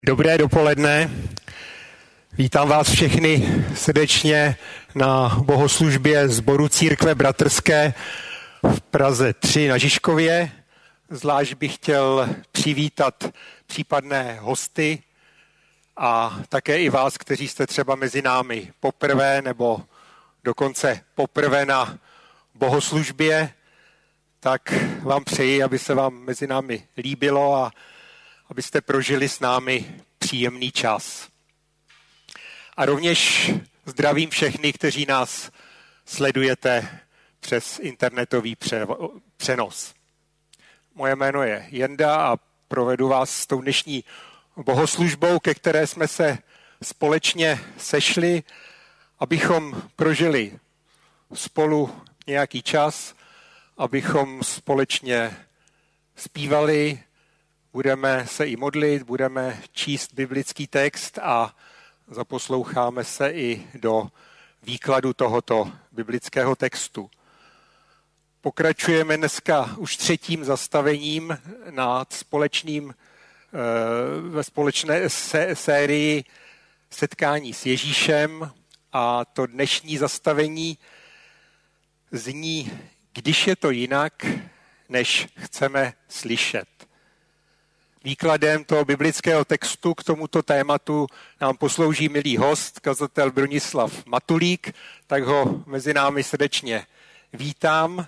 Dobré dopoledne. Vítám vás všechny srdečně na bohoslužbě sboru Církve bratrské v Praze 3 na Žižkově. Zvlášť bych chtěl přivítat případné hosty a také i vás, kteří jste třeba mezi námi poprvé nebo dokonce poprvé na bohoslužbě, tak vám přeji, aby se vám mezi námi líbilo a abyste prožili s námi příjemný čas. A rovněž zdravím všechny, kteří nás sledujete přes internetový přenos. Moje jméno je Jenda a provedu vás s tou dnešní bohoslužbou, ke které jsme se společně sešli, abychom prožili spolu nějaký čas, abychom společně zpívali, budeme se i modlit, budeme číst biblický text a zaposloucháme se i do výkladu tohoto biblického textu. Pokračujeme dneska už 3. zastavením ve společné sérii setkání s Ježíšem a to dnešní zastavení zní, když je to jinak, než chceme slyšet. Výkladem toho biblického textu k tomuto tématu nám poslouží milý host, kazatel Bronislav Matulík, tak ho mezi námi srdečně vítám.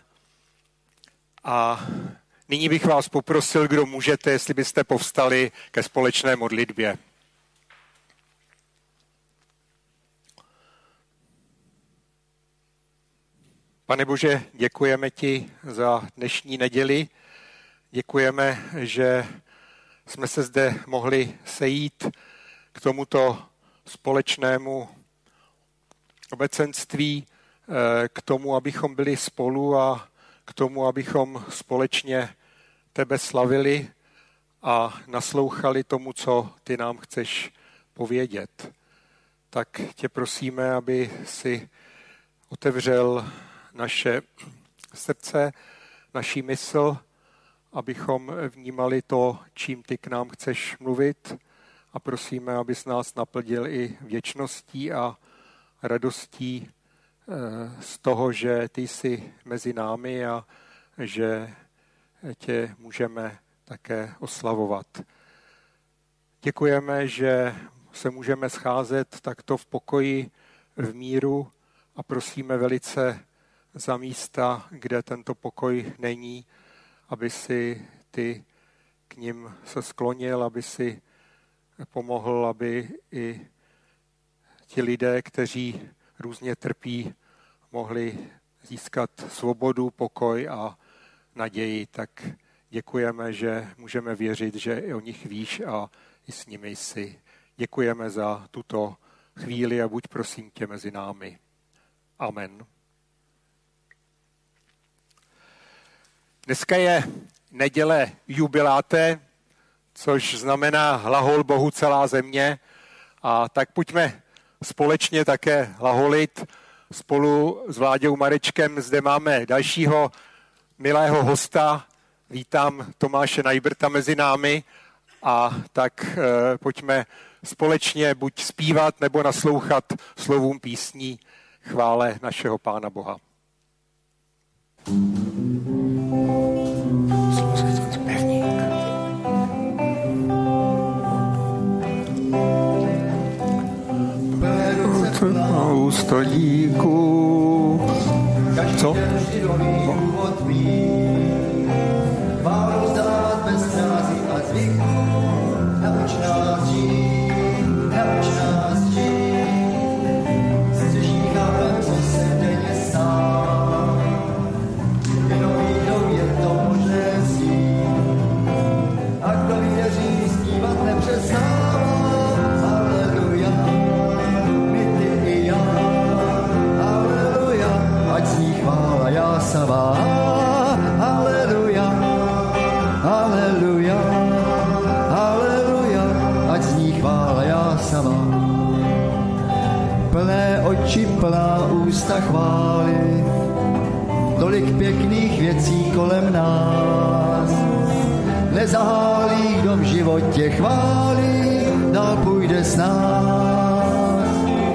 A nyní bych vás poprosil, kdo můžete, jestli byste povstali ke společné modlitbě. Pane Bože, děkujeme ti za dnešní neděli. Děkujeme, že jsme se zde mohli sejít k tomuto společnému obecenství, k tomu, abychom byli spolu a k tomu, abychom společně tebe slavili a naslouchali tomu, co ty nám chceš povědět. Tak tě prosíme, aby si otevřel naše srdce, naši mysl, abychom vnímali to, čím ty k nám chceš mluvit a prosíme, abys nás naplnil i věčností a radostí z toho, že ty jsi mezi námi a že tě můžeme také oslavovat. Děkujeme, že se můžeme scházet takto v pokoji, v míru a prosíme velice za místa, kde tento pokoj není, aby si ty k nim se sklonil, aby si pomohl, aby i ti lidé, kteří různě trpí, mohli získat svobodu, pokoj a naději. Tak děkujeme, že můžeme věřit, že i o nich víš a i s nimi jsi. Děkujeme za tuto chvíli a buď prosím tě mezi námi. Amen. Dneska je neděle jubiláte, což znamená hlahol Bohu celá země. A tak pojďme společně také hlaholit. Spolu s Vláďou Marečkem zde máme dalšího milého hosta. Vítám Tomáše Najbrta mezi námi. A tak pojďme společně buď zpívat nebo naslouchat slovům písní chvále našeho Pána Boha. Ústo díku. Co? Chválu vzdát bez ztrázy a zvyku. Nauč nás žít. Stěží chápem, co se denně stá. Jenom jídou je to možné vzít. A kdo věří, zpívat nepřestává. Haleluja, haleluja, haleluja, ať zní chvála jásava. Plné oči, plná ústa chvály, tolik pěkných věcí kolem nás. Nezahálí, kdo v životě chválí, půjde s nás.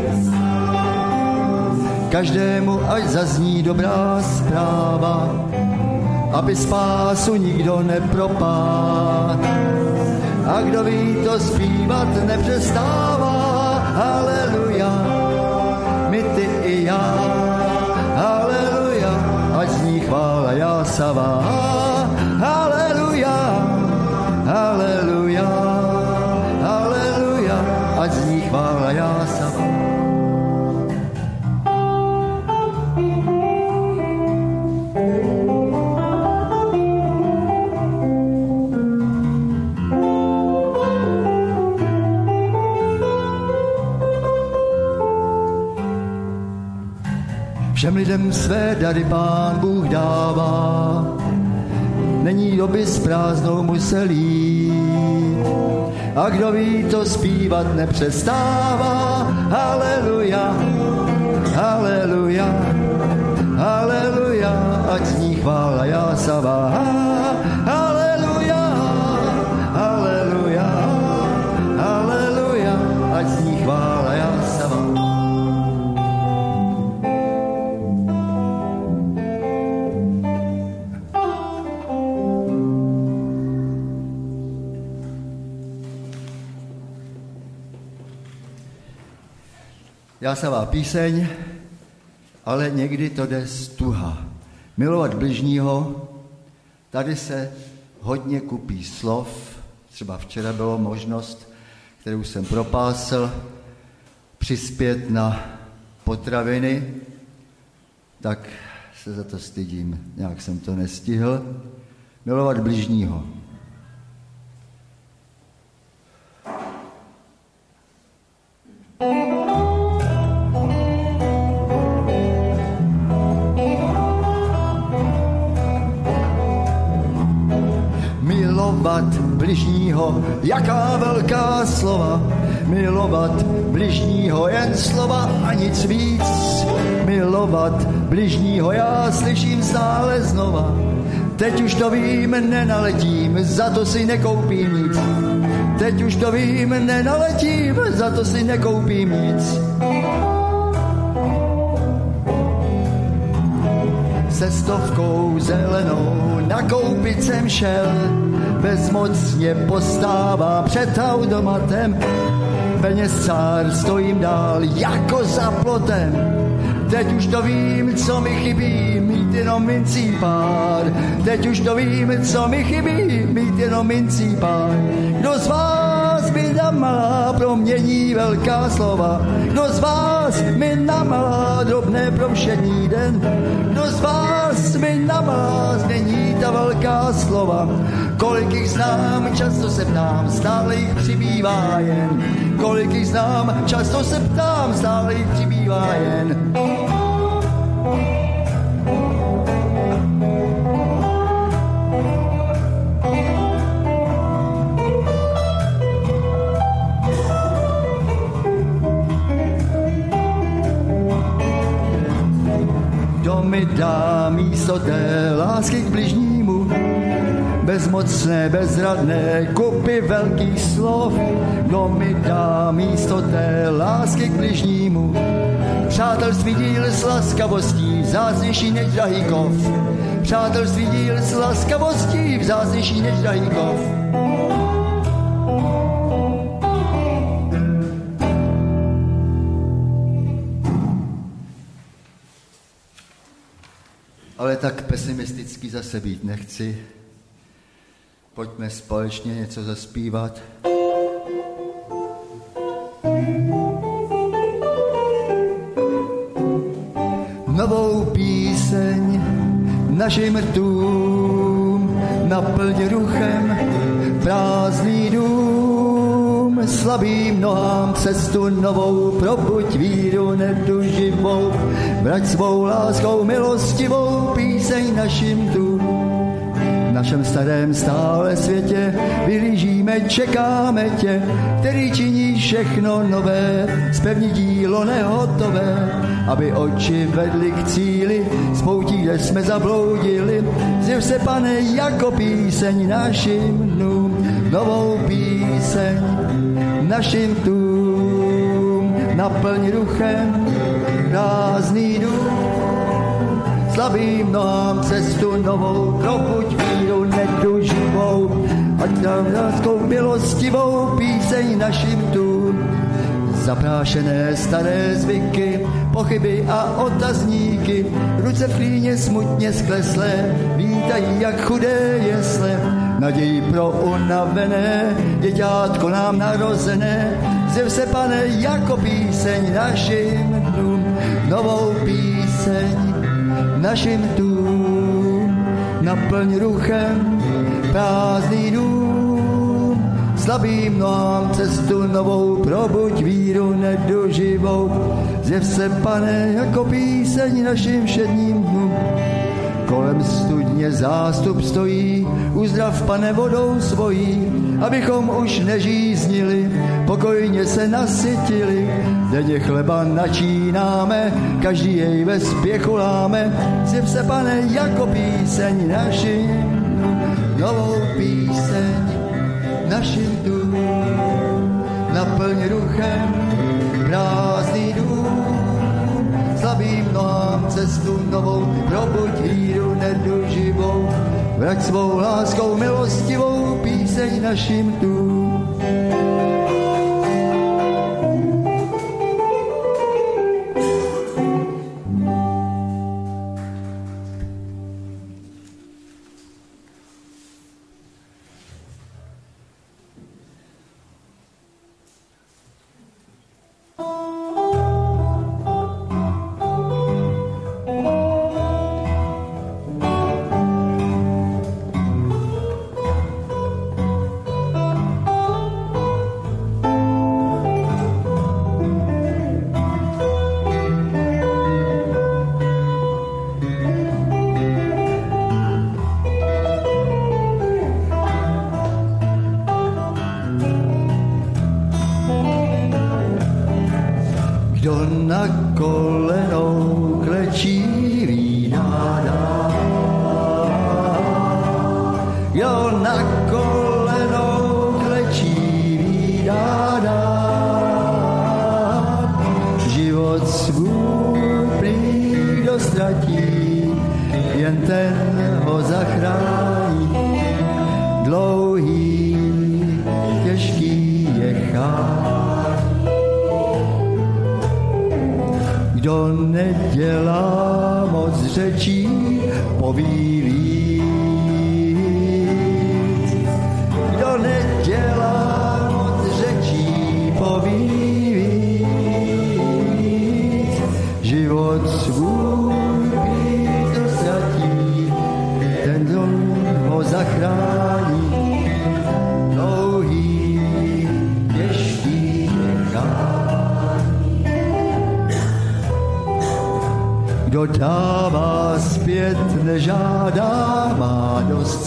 Každému ať zazní dobrá zpráva, aby spásu nikdo nepropád. A kdo ví, to zpívat nepřestává. Haleluja, my ty i já. Haleluja, ať zní chvála Jásava. Haleluja, haleluja, haleluja, ať zní chvála Jásava. Všem lidem své dary Pán Bůh dává, není doby s prázdnou musel jít. A kdo ví, to zpívat nepřestává. Haleluja, haleluja, haleluja, ať zní chvála Jásava. Haleluja, haleluja, haleluja, ať zní chvála Jásava. Jásavá píseň, ale někdy to jde stuha. Milovat bližního, tady se hodně kupí slov, třeba včera bylo možnost, kterou jsem propásl, přispět na potraviny, tak se za to stydím, nějak jsem to nestihl. Milovat bližního. Milovat bližního, jaká velká slova. Milovat bližního, jen slova a nic víc. Milovat bližního, já slyším stále znova. Teď už to vím, nenaletím, za to si nekoupím nic. Teď už to vím, nenaletím, za to si nekoupím nic. Se 100 zelenou nakoupit jsem šel, bezmocně postává před automatem. Peněz cár, stojím dál jako za plotem. Teď už to vím, co mi chybí, mít jenom mincí pár. Teď už to vím, co mi chybí, mít jenom mincí pár. Kdo z vás mi na malá promění velká slova? Kdo z vás mi na malá drobné pro všední den? Kdo z vás mi na malá změní ta velká slova? Kolik jich znám, často se ptám, stále jich přibývá jen. Kolik jich znám, často se ptám, stále jich přibývá jen. Kdo mi dá místo té lásky k bližnímu, bezmocné, bezradné kupy velkých slov. Kdo mi dá místo té lásky k bližnímu, přátelství díl s laskavostí, vzácnější než drahý kov. Přátelství díl s laskavostí, vzácnější než drahý kov. Ale tak pesimistický zase být nechci. Pojďme společně něco zaspívat. Novou píseň našim rtům, naplň ruchem prázdný dům, slabým nohám cestu novou, probuď víru neduživou, vrať svou láskou milostivou píseň našim rtům. V našem starém stále světě vylížíme, čekáme tě, který činí všechno nové, zpevni dílo nehotové, aby oči vedly k cíli, z poutí, kde jsme zabloudili. Zjev se, Pane, jako píseň našim dnům, novou píseň našim tům. Naplň ruchem prázdný dům, slabým nohám cestu novou, probuď víru netuživou, ať nám láskou milostivou píseň našim tům. Zaprášené staré zvyky, pochyby a otazníky, ruce v klíně smutně skleslé, vítají jak chudé jesle. Naději pro unavené, děťátko nám narozené, zjev se, Pane, jako píseň našim dnům, novou píseň našim dnům. Naplň ruchem prázdný dům, slabým nohám cestu novou, probuď víru nedoživou. Zjev se, Pane, jako píseň našim všedním dnům. Kolem studně zástup stojí, uzdrav, Pane, vodou svojí, abychom už nežíznili, pokojně se nasytili. Denně chleba načínáme, každý jej ve spěchu láme. Zjev se, Pane, jako píseň našim, novou píseň našim tu. Naplň ruchem prázdný dům, slabým nohám cestu novou, probuď víru neduživou, vrať svou láskou milostivou píseň našim tu. Na kolenou klečí vína dá. Jo, na kolenou klečí vína dá. Život svůj prý dostratí, jen ten ho zachrání. Dlouhý, těžký je chát. Kdo nedělá moc řečí, poví víc. Kdo nedělá moc řečí, poví víc. Život svůj víc ztratí, ten ho zachrání. Dlouhý, těžký je chát. Kdo dává zpět, nežádá, má dost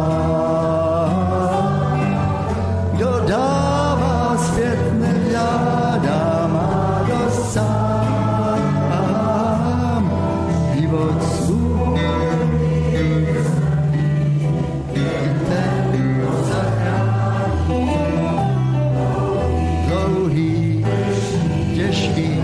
sám. Kdo dává zpět, nežádá, má dost sám. Život svůj, ten ho zachrání. Dlouhý, těžký.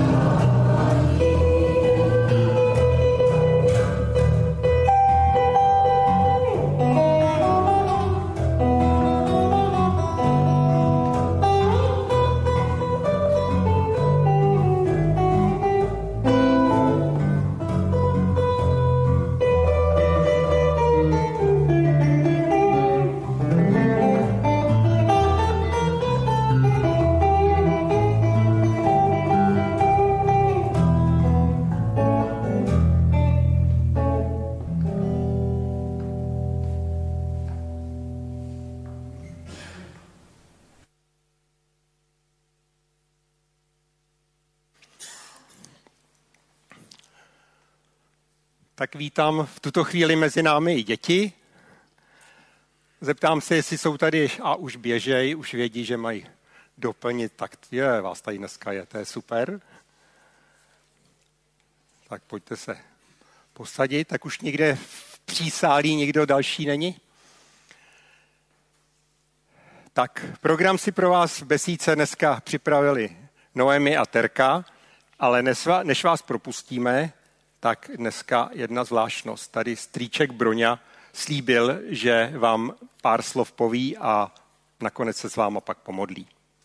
Tak vítám v tuto chvíli mezi námi i děti. Zeptám se, jestli jsou tady a už běžej, už vědí, že mají doplnit. Tak je, vás tady dneska je, to je super. Tak pojďte se posadit. Tak už někde v přísálí nikdo další není? Tak program si pro vás v besídce dneska připravili Noemi a Terka, ale než vás propustíme, tak dneska jedna zvláštnost. Tady strýček Broňa slíbil, že vám pár slov poví a nakonec se s váma pak pomodlí.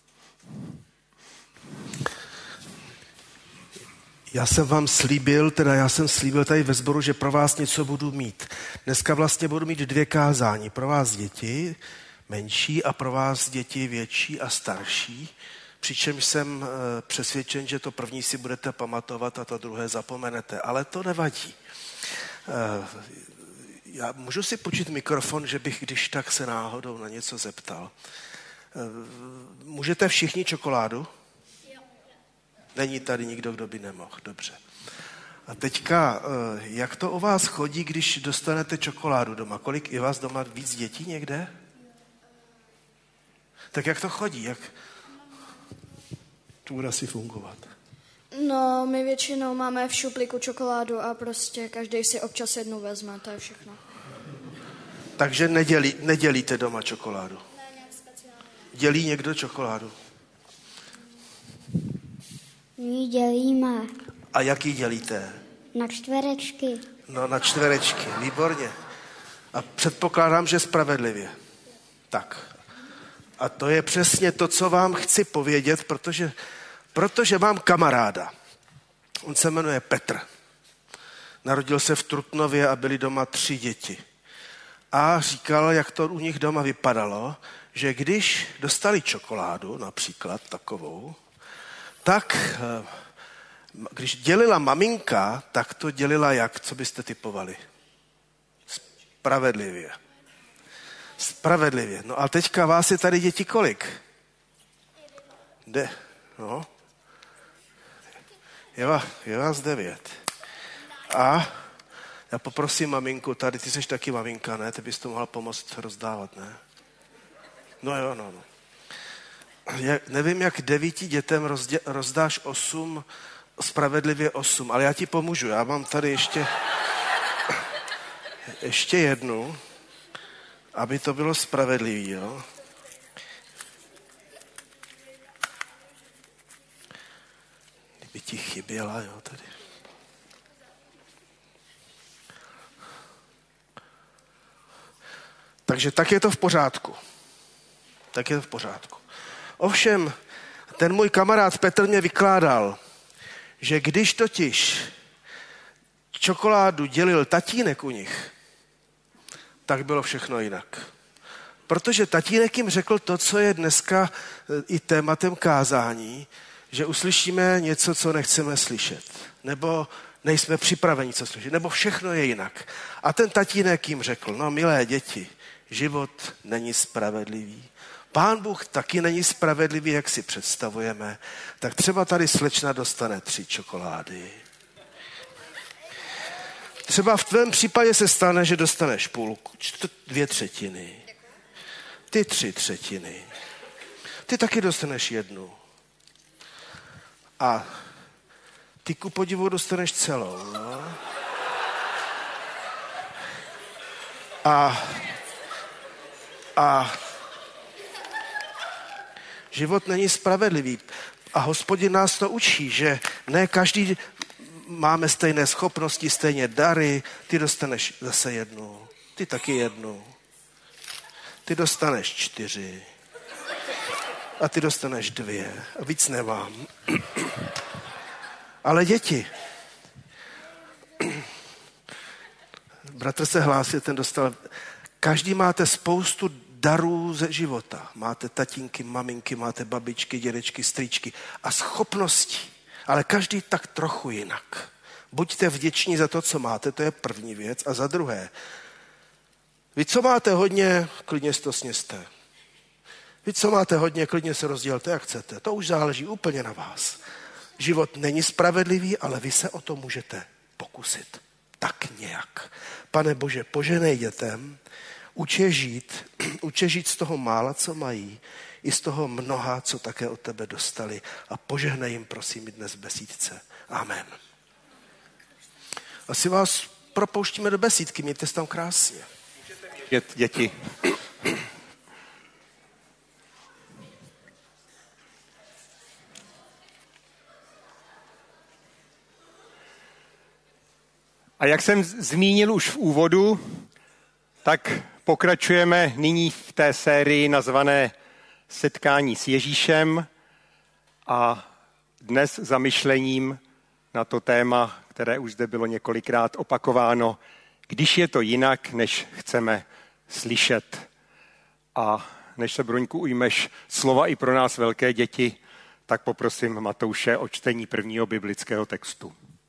Já jsem slíbil tady ve sboru, že pro vás něco budu mít. Dneska vlastně budu mít 2 kázání. Pro vás děti menší a pro vás děti větší a starší. Přičemž jsem přesvědčen, že to první si budete pamatovat a to druhé zapomenete. Ale to nevadí. Já můžu si počít mikrofon, že bych když tak se náhodou na něco zeptal. Můžete všichni čokoládu? Není tady nikdo, kdo by nemohl. Dobře. A teďka, jak to o vás chodí, když dostanete čokoládu doma? Kolik je vás doma víc dětí někde? Tak jak to chodí? Jak to bude asi fungovat? No, my většinou máme v šuplíku čokoládu a prostě každý si občas jednu vezme, to je všechno. Takže nedělíte doma čokoládu? Ne, nějak speciálně. Dělí někdo čokoládu? My dělíme A jak ji dělíte? na čtverečky. No, na čtverečky, výborně. A předpokládám, že spravedlivě. Tak. A to je přesně to, co vám chci povědět, protože mám kamaráda. On se jmenuje Petr. Narodil se v Trutnově a byli doma 3 děti. A říkal, jak to u nich doma vypadalo, že když dostali čokoládu, například takovou, tak když dělila maminka, tak to dělila jak? Co byste typovali? Spravedlivě. No a teďka vás je tady děti kolik? No. Je vás 9. A já poprosím maminku, tady ty jsi taky maminka, ne? Ty bys to mohla pomoct rozdávat, ne? No jo, no. Nevím, jak 9 dětem rozdáš 8, spravedlivě 8, ale já ti pomůžu. Já mám tady ještě jednu, aby to bylo spravedlivý, jo. Kdyby ti chyběla, jo, tady. Takže tak je to v pořádku. Ovšem, ten můj kamarád Petr mě vykládal, že když totiž čokoládu dělil tatínek u nich, tak bylo všechno jinak. Protože tatínek jim řekl to, co je dneska i tématem kázání, že uslyšíme něco, co nechceme slyšet. Nebo nejsme připraveni co slyšet. Nebo všechno je jinak. A ten tatínek jim řekl, no milé děti, život není spravedlivý. Pán Bůh taky není spravedlivý, jak si představujeme. Tak třeba tady slečna dostane 3 čokolády. Třeba v tvém případě se stane, že dostaneš půlku, 2/3. Ty 3/3. Ty taky dostaneš 1. A ty ku podivu dostaneš celou. No? A život není spravedlivý. A Hospodin nás to učí, že ne každý máme stejné schopnosti, stejně dary. Ty dostaneš zase 1. Ty taky 1. Ty dostaneš 4. A ty dostaneš 2. A víc nemám. Ale děti. Bratr se hlásil, ten dostal. Každý máte spoustu darů ze života. Máte tatínky, maminky, máte babičky, dědečky, strýčky a schopnosti. Ale každý tak trochu jinak. Buďte vděční za to, co máte, to je první věc. A za druhé, vy, co máte hodně, klidně si to sněste. Vy, co máte hodně, klidně se rozdělte, jak chcete. To už záleží úplně na vás. Život není spravedlivý, ale vy se o to můžete pokusit. Tak nějak. Pane Bože, poženej dětem, uč je žít z toho mála, co mají, i z toho mnoha, co také od tebe dostali. A požehnej jim, prosím, i dnes v besídce. Amen. Asi vás propouštíme do besídky, mějte se tam krásně. Děti. A jak jsem zmínil už v úvodu, tak pokračujeme nyní v té sérii nazvané Setkání s Ježíšem a dnes zamyšlením na to téma, které už zde bylo několikrát opakováno, když je to jinak, než chceme slyšet. A než se, Broňku, ujmeš slova i pro nás velké děti, tak poprosím Matouše o čtení prvního biblického textu.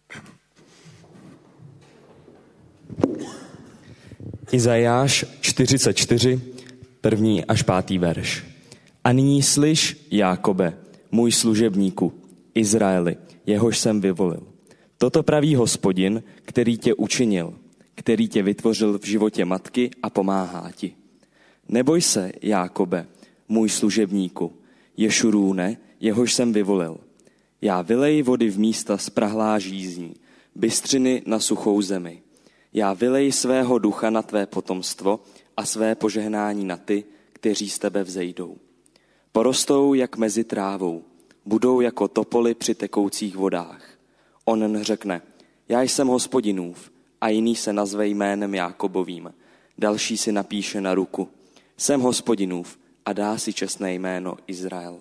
Izajáš 44, 1. až 5. verš. A nyní slyš, Jákobe, můj služebníku, Izraeli, jehož jsem vyvolil. Toto praví Hospodin, který tě učinil, který tě vytvořil v životě matky a pomáhá ti. Neboj se, Jákobe, můj služebníku, Ješurúne, jehož jsem vyvolil. Já vyleji vody v místa sprahlá žízní, bystřiny na suchou zemi. Já vyleji svého ducha na tvé potomstvo a své požehnání na ty, kteří z tebe vzejdou. Porostou jak mezi trávou, budou jako topoly při tekoucích vodách. On řekne, já jsem Hospodinův, a jiný se nazve jménem Jákobovým. Další si napíše na ruku, jsem Hospodinův, a dá si čestné jméno Izrael.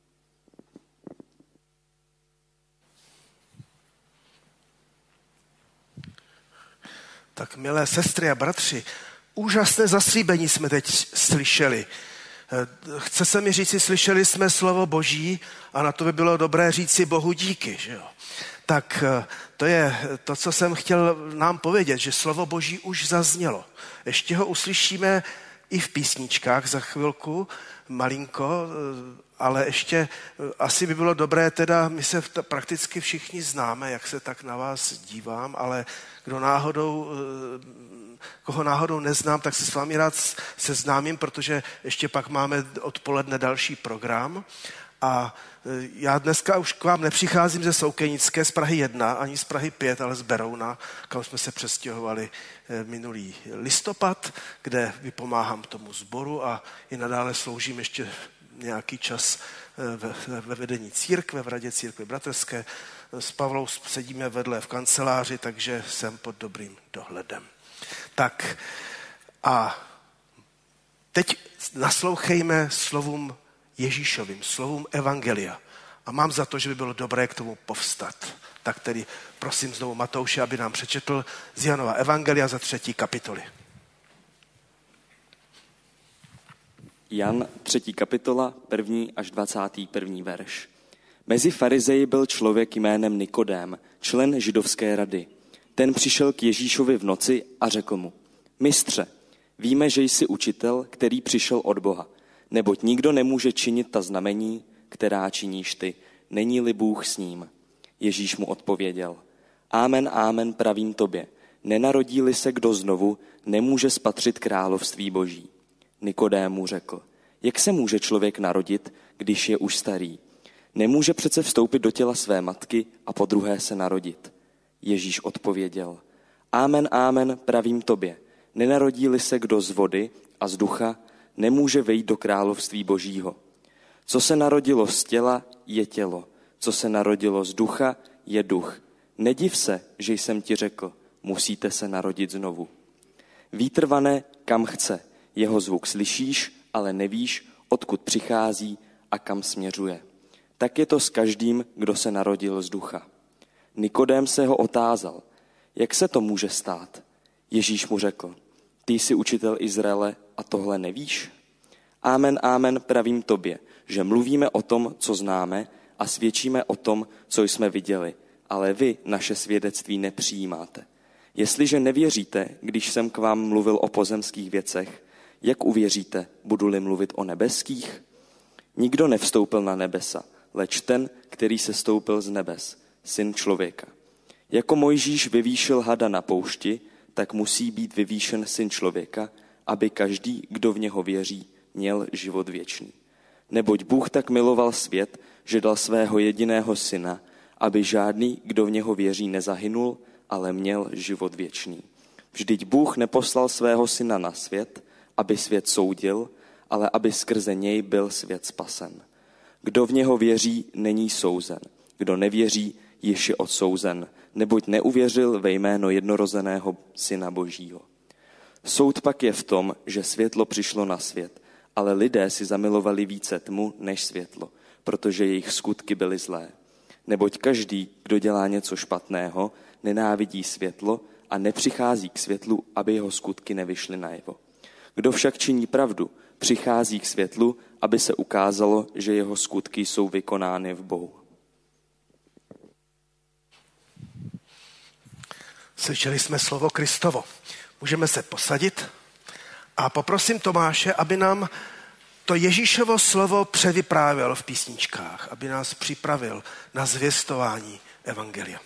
Tak, milé sestry a bratři, úžasné zaslíbení jsme teď slyšeli. Chce se mi říci, slyšeli jsme slovo Boží a na to by bylo dobré říci Bohu díky, že jo? Tak to je to, co jsem chtěl nám povědět, že slovo Boží už zaznělo. Ještě ho uslyšíme i v písničkách za chvilku, malinko, ale ještě asi by bylo dobré, teda my se prakticky všichni známe, jak se tak na vás dívám, ale koho náhodou neznám, tak se s vámi rád seznámím, protože ještě pak máme odpoledne další program. A já dneska už k vám nepřicházím ze Soukenické z Prahy 1, ani z Prahy 5, ale z Berouna, kam jsme se přestěhovali minulý listopad, kde vypomáhám tomu sboru a i nadále sloužím ještě nějaký čas ve vedení církve, v radě církve bratrské. S Pavlou sedíme vedle v kanceláři, takže jsem pod dobrým dohledem. Tak a teď naslouchejme slovům Ježíšovým, slovům evangelia. A mám za to, že by bylo dobré k tomu povstat. Tak tedy prosím znovu Matouše, aby nám přečetl z Janova evangelia za 3. kapitoly. Jan 3. kapitola, 1. až 21. verš. Mezi farizeji byl člověk jménem Nikodém, člen židovské rady. Ten přišel k Ježíšovi v noci a řekl mu, mistře, víme, že jsi učitel, který přišel od Boha, neboť nikdo nemůže činit ta znamení, která činíš ty, není-li Bůh s ním. Ježíš mu odpověděl, amen, amen, pravím tobě, nenarodí-li se kdo znovu, nemůže spatřit království Boží. Nikodém mu řekl, jak se může člověk narodit, když je už starý? Nemůže přece vstoupit do těla své matky a podruhé se narodit. Ježíš odpověděl, amen, amen, pravím tobě, nenarodí-li se kdo z vody a z ducha, nemůže vejít do království Božího. Co se narodilo z těla, je tělo, co se narodilo z ducha, je duch. Nediv se, že jsem ti řekl, musíte se narodit znovu. Vítr vane, kam chce, jeho zvuk slyšíš, ale nevíš, odkud přichází a kam směřuje. Tak je to s každým, kdo se narodil z ducha. Nikodém se ho otázal, jak se to může stát? Ježíš mu řekl, ty jsi učitel Izraele a tohle nevíš? Amen, amen, pravím tobě, že mluvíme o tom, co známe a svědčíme o tom, co jsme viděli, ale vy naše svědectví nepřijímáte. Jestliže nevěříte, když jsem k vám mluvil o pozemských věcech, jak uvěříte, budu-li mluvit o nebeských? Nikdo nevstoupil na nebesa, leč ten, který se stoupil z nebes, syn člověka. Jako Mojžíš vyvýšil hada na poušti, tak musí být vyvýšen syn člověka, aby každý, kdo v něho věří, měl život věčný. Neboť Bůh tak miloval svět, že dal svého jediného syna, aby žádný, kdo v něho věří, nezahynul, ale měl život věčný. Vždyť Bůh neposlal svého syna na svět, aby svět soudil, ale aby skrze něj byl svět spasen. Kdo v něho věří, není souzen. Kdo nevěří, již je odsouzen, neboť neuvěřil ve jméno jednorozeného Syna Božího. Soud pak je v tom, že světlo přišlo na svět, ale lidé si zamilovali více tmu než světlo, protože jejich skutky byly zlé. Neboť každý, kdo dělá něco špatného, nenávidí světlo a nepřichází k světlu, aby jeho skutky nevyšly najevo. Kdo však činí pravdu, přichází k světlu, aby se ukázalo, že jeho skutky jsou vykonány v Bohu. Slyšeli jsme slovo Kristovo. Můžeme se posadit a poprosím Tomáše, aby nám to Ježíšovo slovo převyprávěl v písničkách, aby nás připravil na zvěstování evangelia.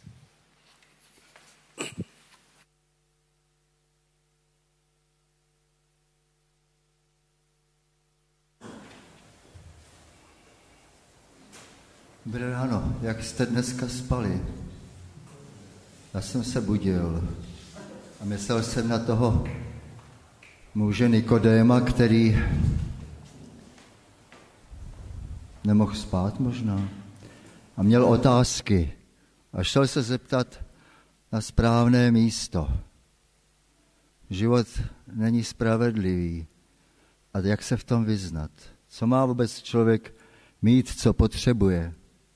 Dobré ráno, jak jste dneska spali? Já jsem se budil a myslel jsem na toho muže Nikodéma, který nemohl spát možná a měl otázky a šel se zeptat na správné místo. Život není spravedlivý a jak se v tom vyznat? Co má vůbec člověk mít, co potřebuje?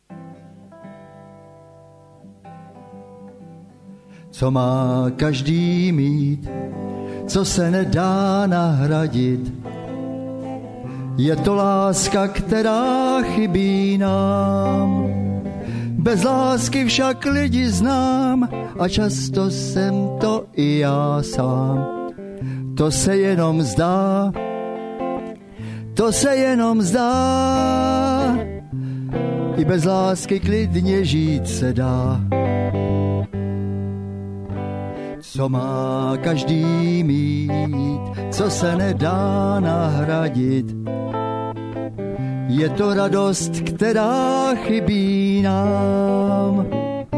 Co má každý mít, co se nedá nahradit? Je to láska, která chybí nám. Bez lásky však lidi znám a často jsem to i já sám. To se jenom zdá, to se jenom zdá. I bez lásky klidně žít se dá. Co má každý mít, co se nedá nahradit? Je to radost, která chybí nám.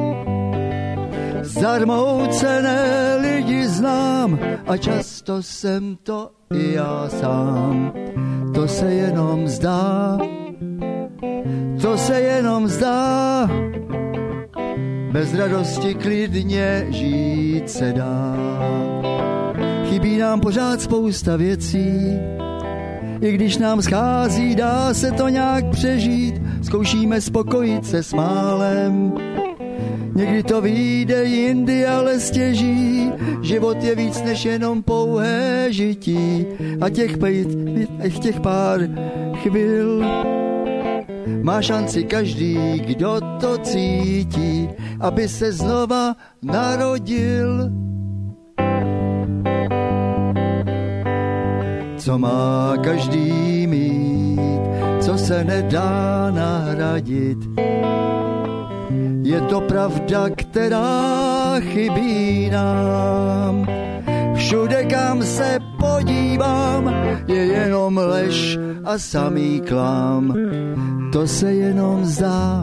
Zarmoucené lidi znám a často jsem to i já sám. To se jenom zdá, to se jenom zdá. Bez radosti klidně žít se dá. Chybí nám pořád spousta věcí, i když nám schází, dá se to nějak přežít. Zkoušíme spokojit se s málem, někdy to vyjde jindy, ale stěží. Život je víc než jenom pouhé žití a těch pár chvil má šanci každý, kdo to cítí, aby se znova narodil. Co má každý mít, co se nedá nahradit? Je to pravda, která chybí nám. Všude, kam se podívám, je jenom lež a samý klam. To se jenom zdá,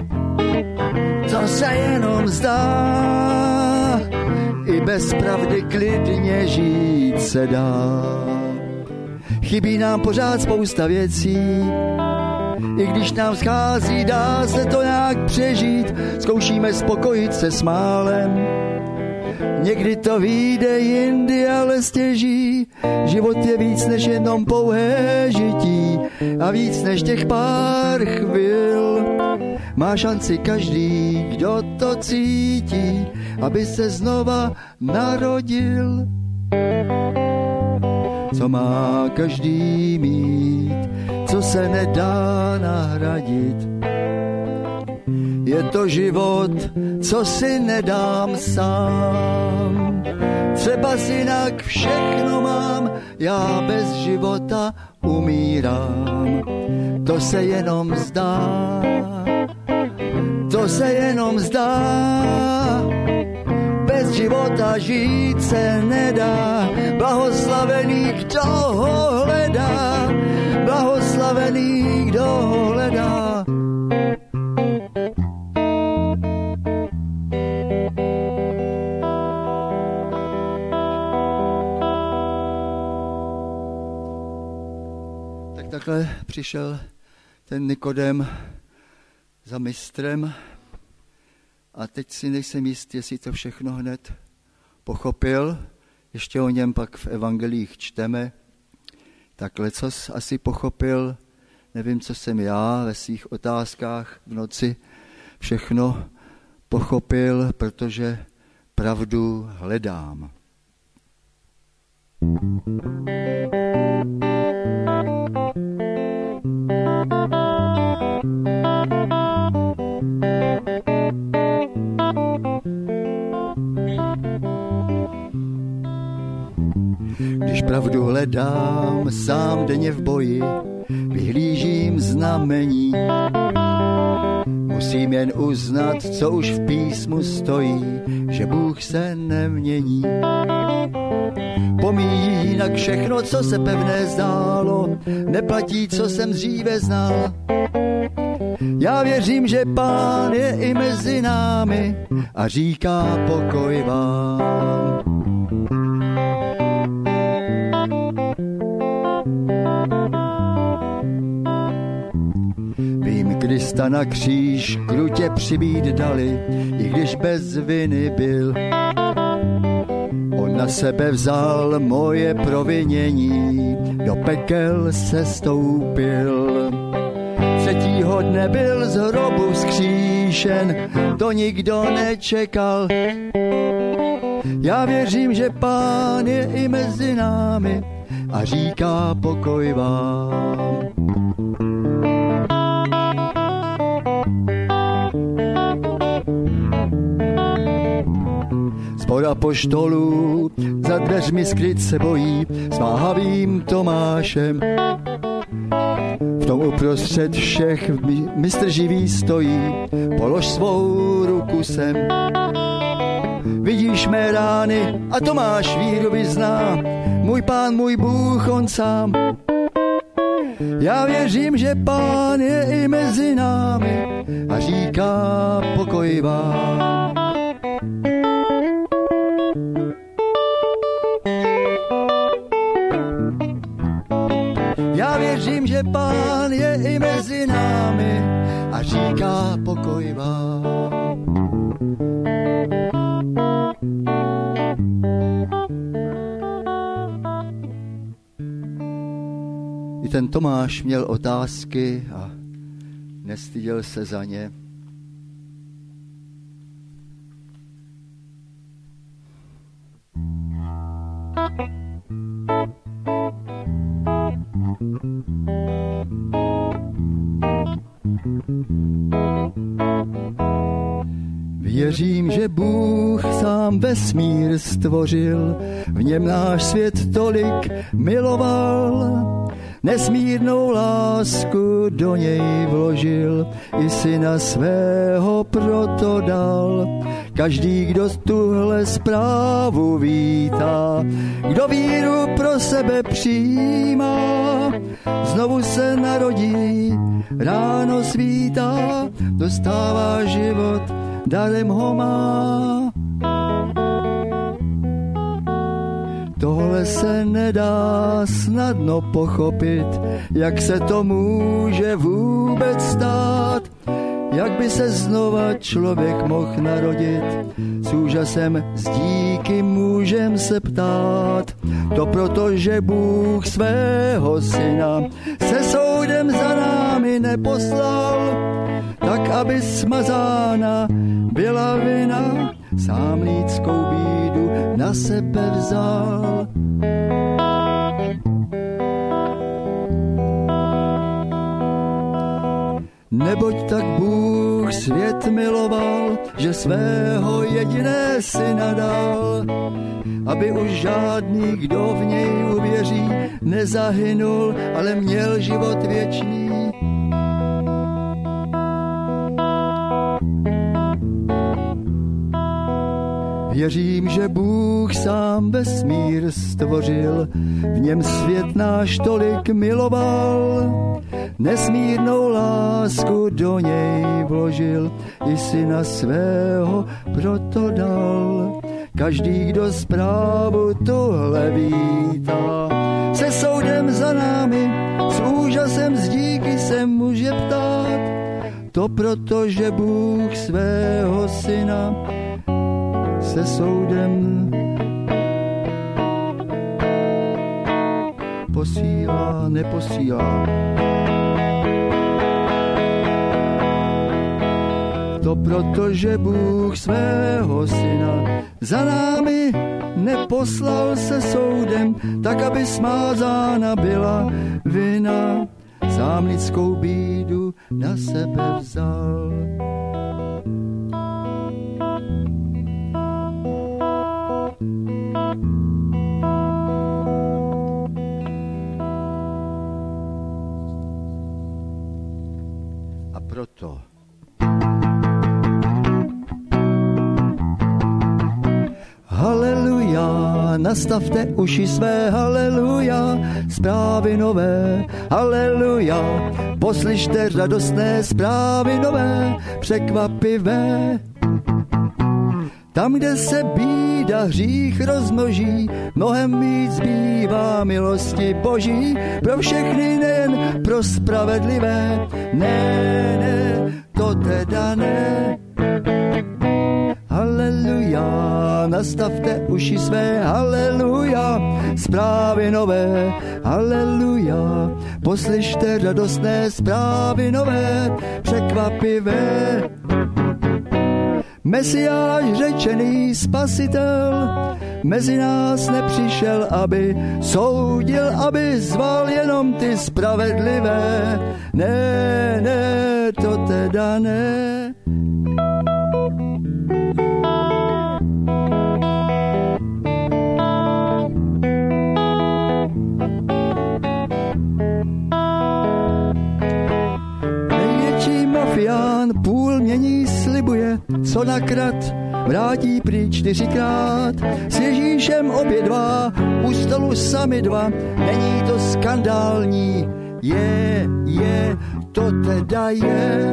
to se jenom zdá. I bez pravdy klidně žít se dá. Chybí nám pořád spousta věcí, i když nám schází, dá se to nějak přežít. Zkoušíme spokojit se s málem, někdy to vyjde jindy, ale stěží. Život je víc než jenom pouhé žití a víc než těch pár chvil. Má šanci každý, kdo to cítí, aby se znova narodil. Co má každý mít, co se nedá nahradit? Je to život, co si nedám sám. Třeba si jinak všechno mám, já bez života umírám. To se jenom zdá, to se jenom zdá. Bez života žít se nedá. Blahoslavený, kdo ho hledá. Blahoslavený, kdo ho hledá. Tak takhle přišel ten Nikodem za mistrem A teď si nejsem jist, jestli to všechno hned pochopil. Ještě o něm pak v evangelích čteme. Tak lecos asi pochopil. Nevím, co jsem já ve svých otázkách v noci všechno pochopil, protože pravdu hledám. Když pravdu hledám sám denně v boji, vyhlížím znamení. Musím jen uznat, co už v písmu stojí, že Bůh se nemění. Pomíjí jinak všechno, co se pevné zdálo, neplatí, co jsem dříve znal. Já věřím, že Pán je i mezi námi a říká pokoj vám. Vím, Krista na kříž krutě přibít dali, i když bez viny byl. On na sebe vzal moje provinění, do pekel se stoupil. Třetího dne byl z hrobu vzkříšen, to nikdo nečekal. Já věřím, že Pán je i mezi námi a říká pokoj vám. Zbor apoštolů za dveřmi skryt se bojí s váhavým Tomášem. V tom uprostřed všech mistr živý stojí, polož svou ruku sem. Vidíš mé rány a Tomáš víru vyzná, můj Pán, můj Bůh, on sám. Já věřím, že Pán je i mezi námi a říká pokoj vám. Já věřím, že Pán je i mezi námi a říká pokoj vám. I ten Tomáš měl otázky a nestyděl se za ně. Věřím, že Bůh sám vesmír stvořil, v něm náš svět tolik miloval, nesmírnou lásku do něj vložil, i syna svého proto dal. Každý, kdo tuhle zprávu vítá, kdo víru pro sebe přijímá, znovu se narodí, ráno svítá, dostává život, darem ho má. Tohle se nedá snadno pochopit, jak se to může vůbec stát. Jak by se znova člověk mohl narodit, s úžasem, s díky můžem se ptát. To proto, že Bůh svého syna se soudem za námi neposlal, tak aby smazána byla vina, sám lidskou bídu na sebe vzal. Neboť tak Bůh svět miloval, že svého jediné syna dal, aby už žádný, kdo v něj uvěří, nezahynul, ale měl život věčný. Věřím, že Bůh sám vesmír stvořil, v něm svět náš tolik miloval, nesmírnou lásku do něj vložil, i syna svého proto dal. Každý, kdo zprávu tohle vítá, se soudem za námi, s úžasem, s díky se může ptát. To proto, že Bůh svého syna se soudem neposílá. To proto, že Bůh svého syna za námi neposlal se soudem, tak aby smázána byla vina, sám lidskou bídu na sebe vzal. A proto haleluja, nastavte uši své, haleluja, zprávy nové, haleluja, poslyšte radostné zprávy nové, překvapivé. Tam, kde se bída, hřích rozmnoží, mnohem víc zbývá milosti Boží, pro všechny, nejen pro spravedlivé. Ne, to teda ne. Haleluja, nastavte uši své, haleluja, zprávy nové, haleluja, poslyšte radostné zprávy nové, překvapivé. Mesiáš řečený spasitel mezi nás nepřišel, aby soudil, aby zval jenom ty spravedlivé. Ne, to teda ne. Mafián půl mění slibuje, co nakrát vrátí pryč 4krát. S Ježíšem obě dva, u stolu sami dva, není to skandální, je, to teda je.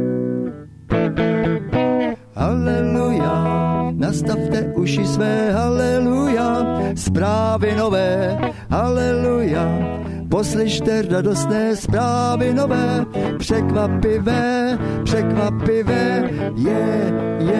Haleluja, nastavte uši své, haleluja, zprávy nové, haleluja, poslyšte radostné zprávy nové, překvapivé, je.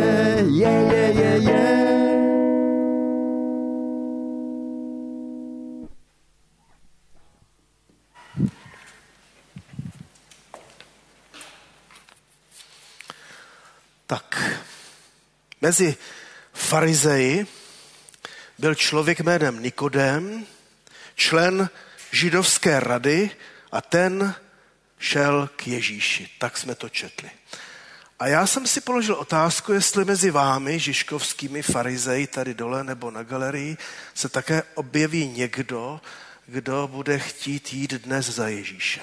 Tak, mezi farizeji byl člověk jménem Nikodém, člen židovské rady, a ten šel k Ježíši. Tak jsme to četli. A já jsem si položil otázku, jestli mezi vámi, žižkovskými farizeji tady dole nebo na galerii, se také objeví někdo, kdo bude chtít jít dnes za Ježíšem.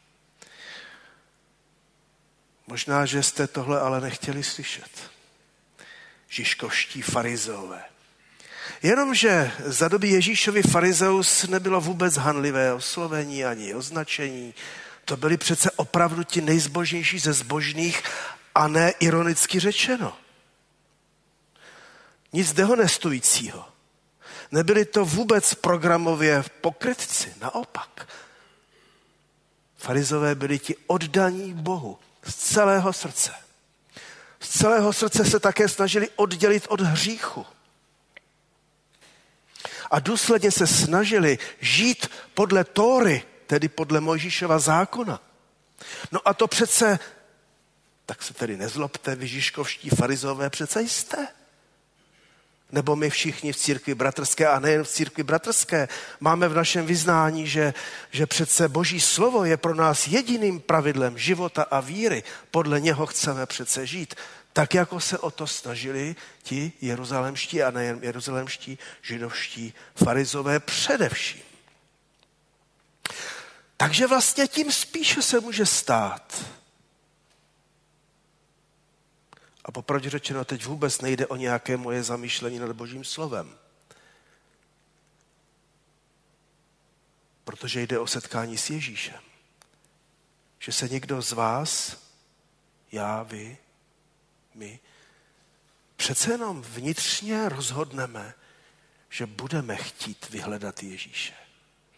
Možná, že jste tohle ale nechtěli slyšet. Žižkovští farizeové. Jenomže za doby Ježíšovi farizeus nebylo vůbec hanlivé oslovení ani označení. To byli přece opravdu ti nejzbožnější ze zbožných a ne ironicky řečeno. Nic dehonestujícího. Nebyli to vůbec programově pokrytci, naopak. Farizové byli ti oddaní Bohu z celého srdce. Z celého srdce se také snažili oddělit od hříchu. A důsledně se snažili žít podle Tóry, tedy podle Mojžíšova zákona. No a to přece, tak se tedy nezlobte, vy žižkovští farizové přece jste. Nebo my všichni v církvi bratrské, a nejen v církvi bratrské, máme v našem vyznání, že přece Boží slovo je pro nás jediným pravidlem života a víry. Podle něho chceme přece žít. Tak jako se o to snažili ti jeruzalémští a nejen jeruzalémští, židovští farizové především. Takže vlastně tím spíše se může stát. A popravdě řečeno, teď vůbec nejde o nějaké moje zamýšlení nad Božím slovem. Protože jde o setkání s Ježíšem. Že se někdo z vás, já, vy, my, přece jenom vnitřně rozhodneme, že budeme chtít vyhledat Ježíše.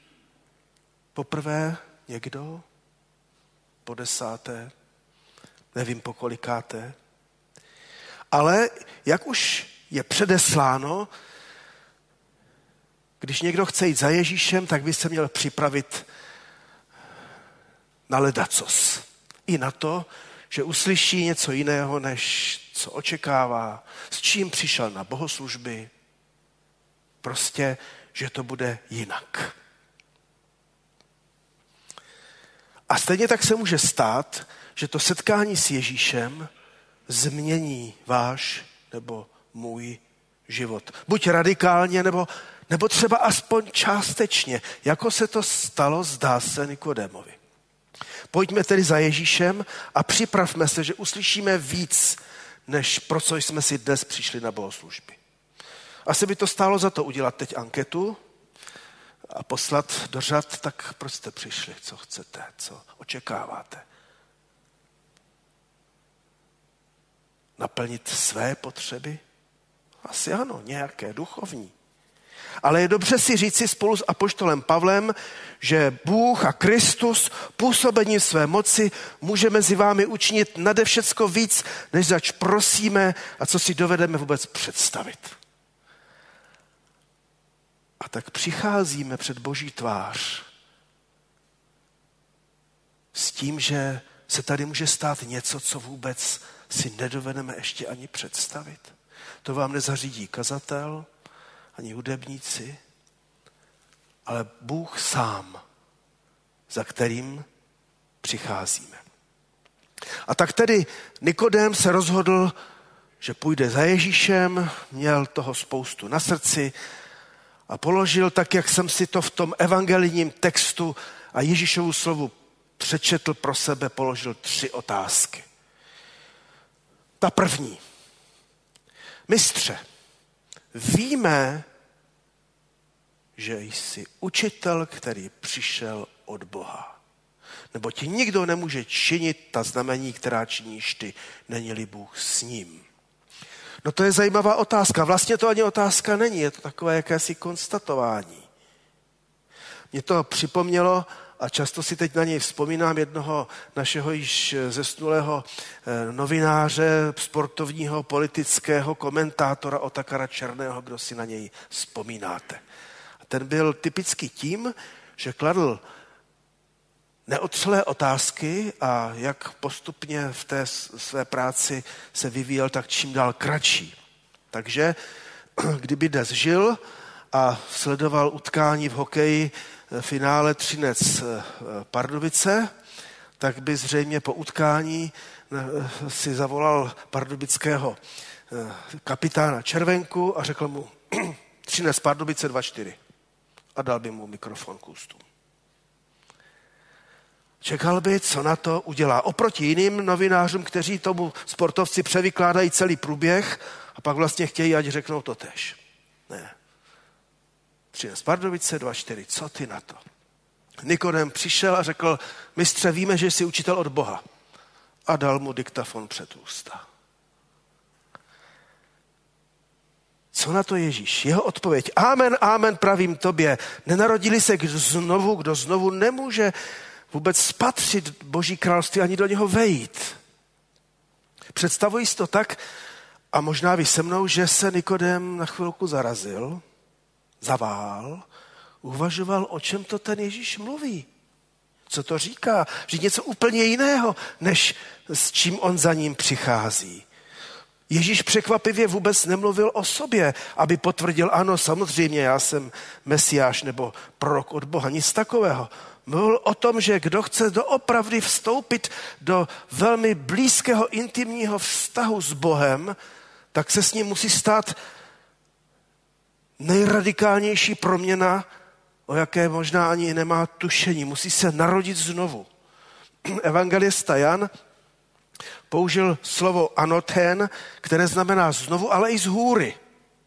Poprvé někdo, po 10., nevím po kolikáté. Ale jak už je předesláno, když někdo chce jít za Ježíšem, tak by se měl připravit na ledacos. I na to, že uslyší něco jiného, než co očekává, s čím přišel na bohoslužby. Prostě, že to bude jinak. A stejně tak se může stát, že to setkání s Ježíšem změní váš nebo můj život. Buď radikálně, nebo třeba aspoň částečně, jako se to stalo, zdá se, Nikodémovi. Pojďme tedy za Ježíšem a připravme se, že uslyšíme víc, než pro co jsme si dnes přišli na bohoslužby. Asi by to stálo za to udělat teď anketu a poslat do řad, tak proč jste přišli, co chcete, co očekáváte. Naplnit své potřeby? Asi ano, nějaké duchovní. Ale je dobře si říci spolu s apoštolem Pavlem, že Bůh a Kristus působením své moci může mezi vámi učinit nade všecko víc, než zač prosíme a co si dovedeme vůbec představit. A tak přicházíme před Boží tvář s tím, že se tady může stát něco, co vůbec si nedovedeme ještě ani představit. To vám nezařídí kazatel, ani hudebníci, ale Bůh sám, za kterým přicházíme. A tak tedy Nikodém se rozhodl, že půjde za Ježíšem, měl toho spoustu na srdci a položil, tak jak jsem si to v tom evangelijním textu a Ježíšovu slovu přečetl pro sebe, položil 3 otázky. Ta první. Mistře, víme, že jsi učitel, který přišel od Boha. Nebo ti nikdo nemůže činit ta znamení, která činíš ty, není-li Bůh s ním. No to je zajímavá otázka. Vlastně to ani otázka není, je to takové jakési konstatování. Mě to připomnělo, a často si teď na něj vzpomínám, jednoho našeho již zesnulého novináře, sportovního, politického komentátora Otakara Černého, kdo si na něj vzpomínáte. A ten byl typický tím, že kladl neotřelé otázky a jak postupně v té své práci se vyvíjel, tak čím dál kratší. Takže kdyby dnes žil a sledoval utkání v hokeji finále Třinec Pardubice, tak by zřejmě po utkání si zavolal pardubického kapitána Červenku a řekl mu Třinec Pardubice 2-4 a dal by mu mikrofon k ústům. Čekal by, co na to udělá. Oproti jiným novinářům, kteří tomu sportovci převykládají celý průběh a pak vlastně chtějí, ať řeknou to též. Ne. Třinec Pardubice 2-4, co ty na to? Nikodém přišel a řekl, mistře, víme, že jsi učitel od Boha. A dal mu diktafon před ústa. Co na to Ježíš? Jeho odpověď. Amen, amen, pravím tobě. Nenarodili se kdo znovu nemůže vůbec spatřit Boží království ani do něho vejít. Představuji si to tak, a možná vy se mnou, že se Nikodém na chvilku zarazil, zavál, uvažoval, o čem to ten Ježíš mluví. Co to říká? Že něco úplně jiného, než s čím on za ním přichází. Ježíš překvapivě vůbec nemluvil o sobě, aby potvrdil, ano, samozřejmě, já jsem Mesiáš nebo prorok od Boha, nic takového. Mluvil o tom, že kdo chce doopravdy vstoupit do velmi blízkého, intimního vztahu s Bohem, tak se s ním musí stát nejradikálnější proměna, o jaké možná ani nemá tušení. Musí se narodit znovu. Evangelista Jan použil slovo anoten, které znamená znovu, ale i z hůry.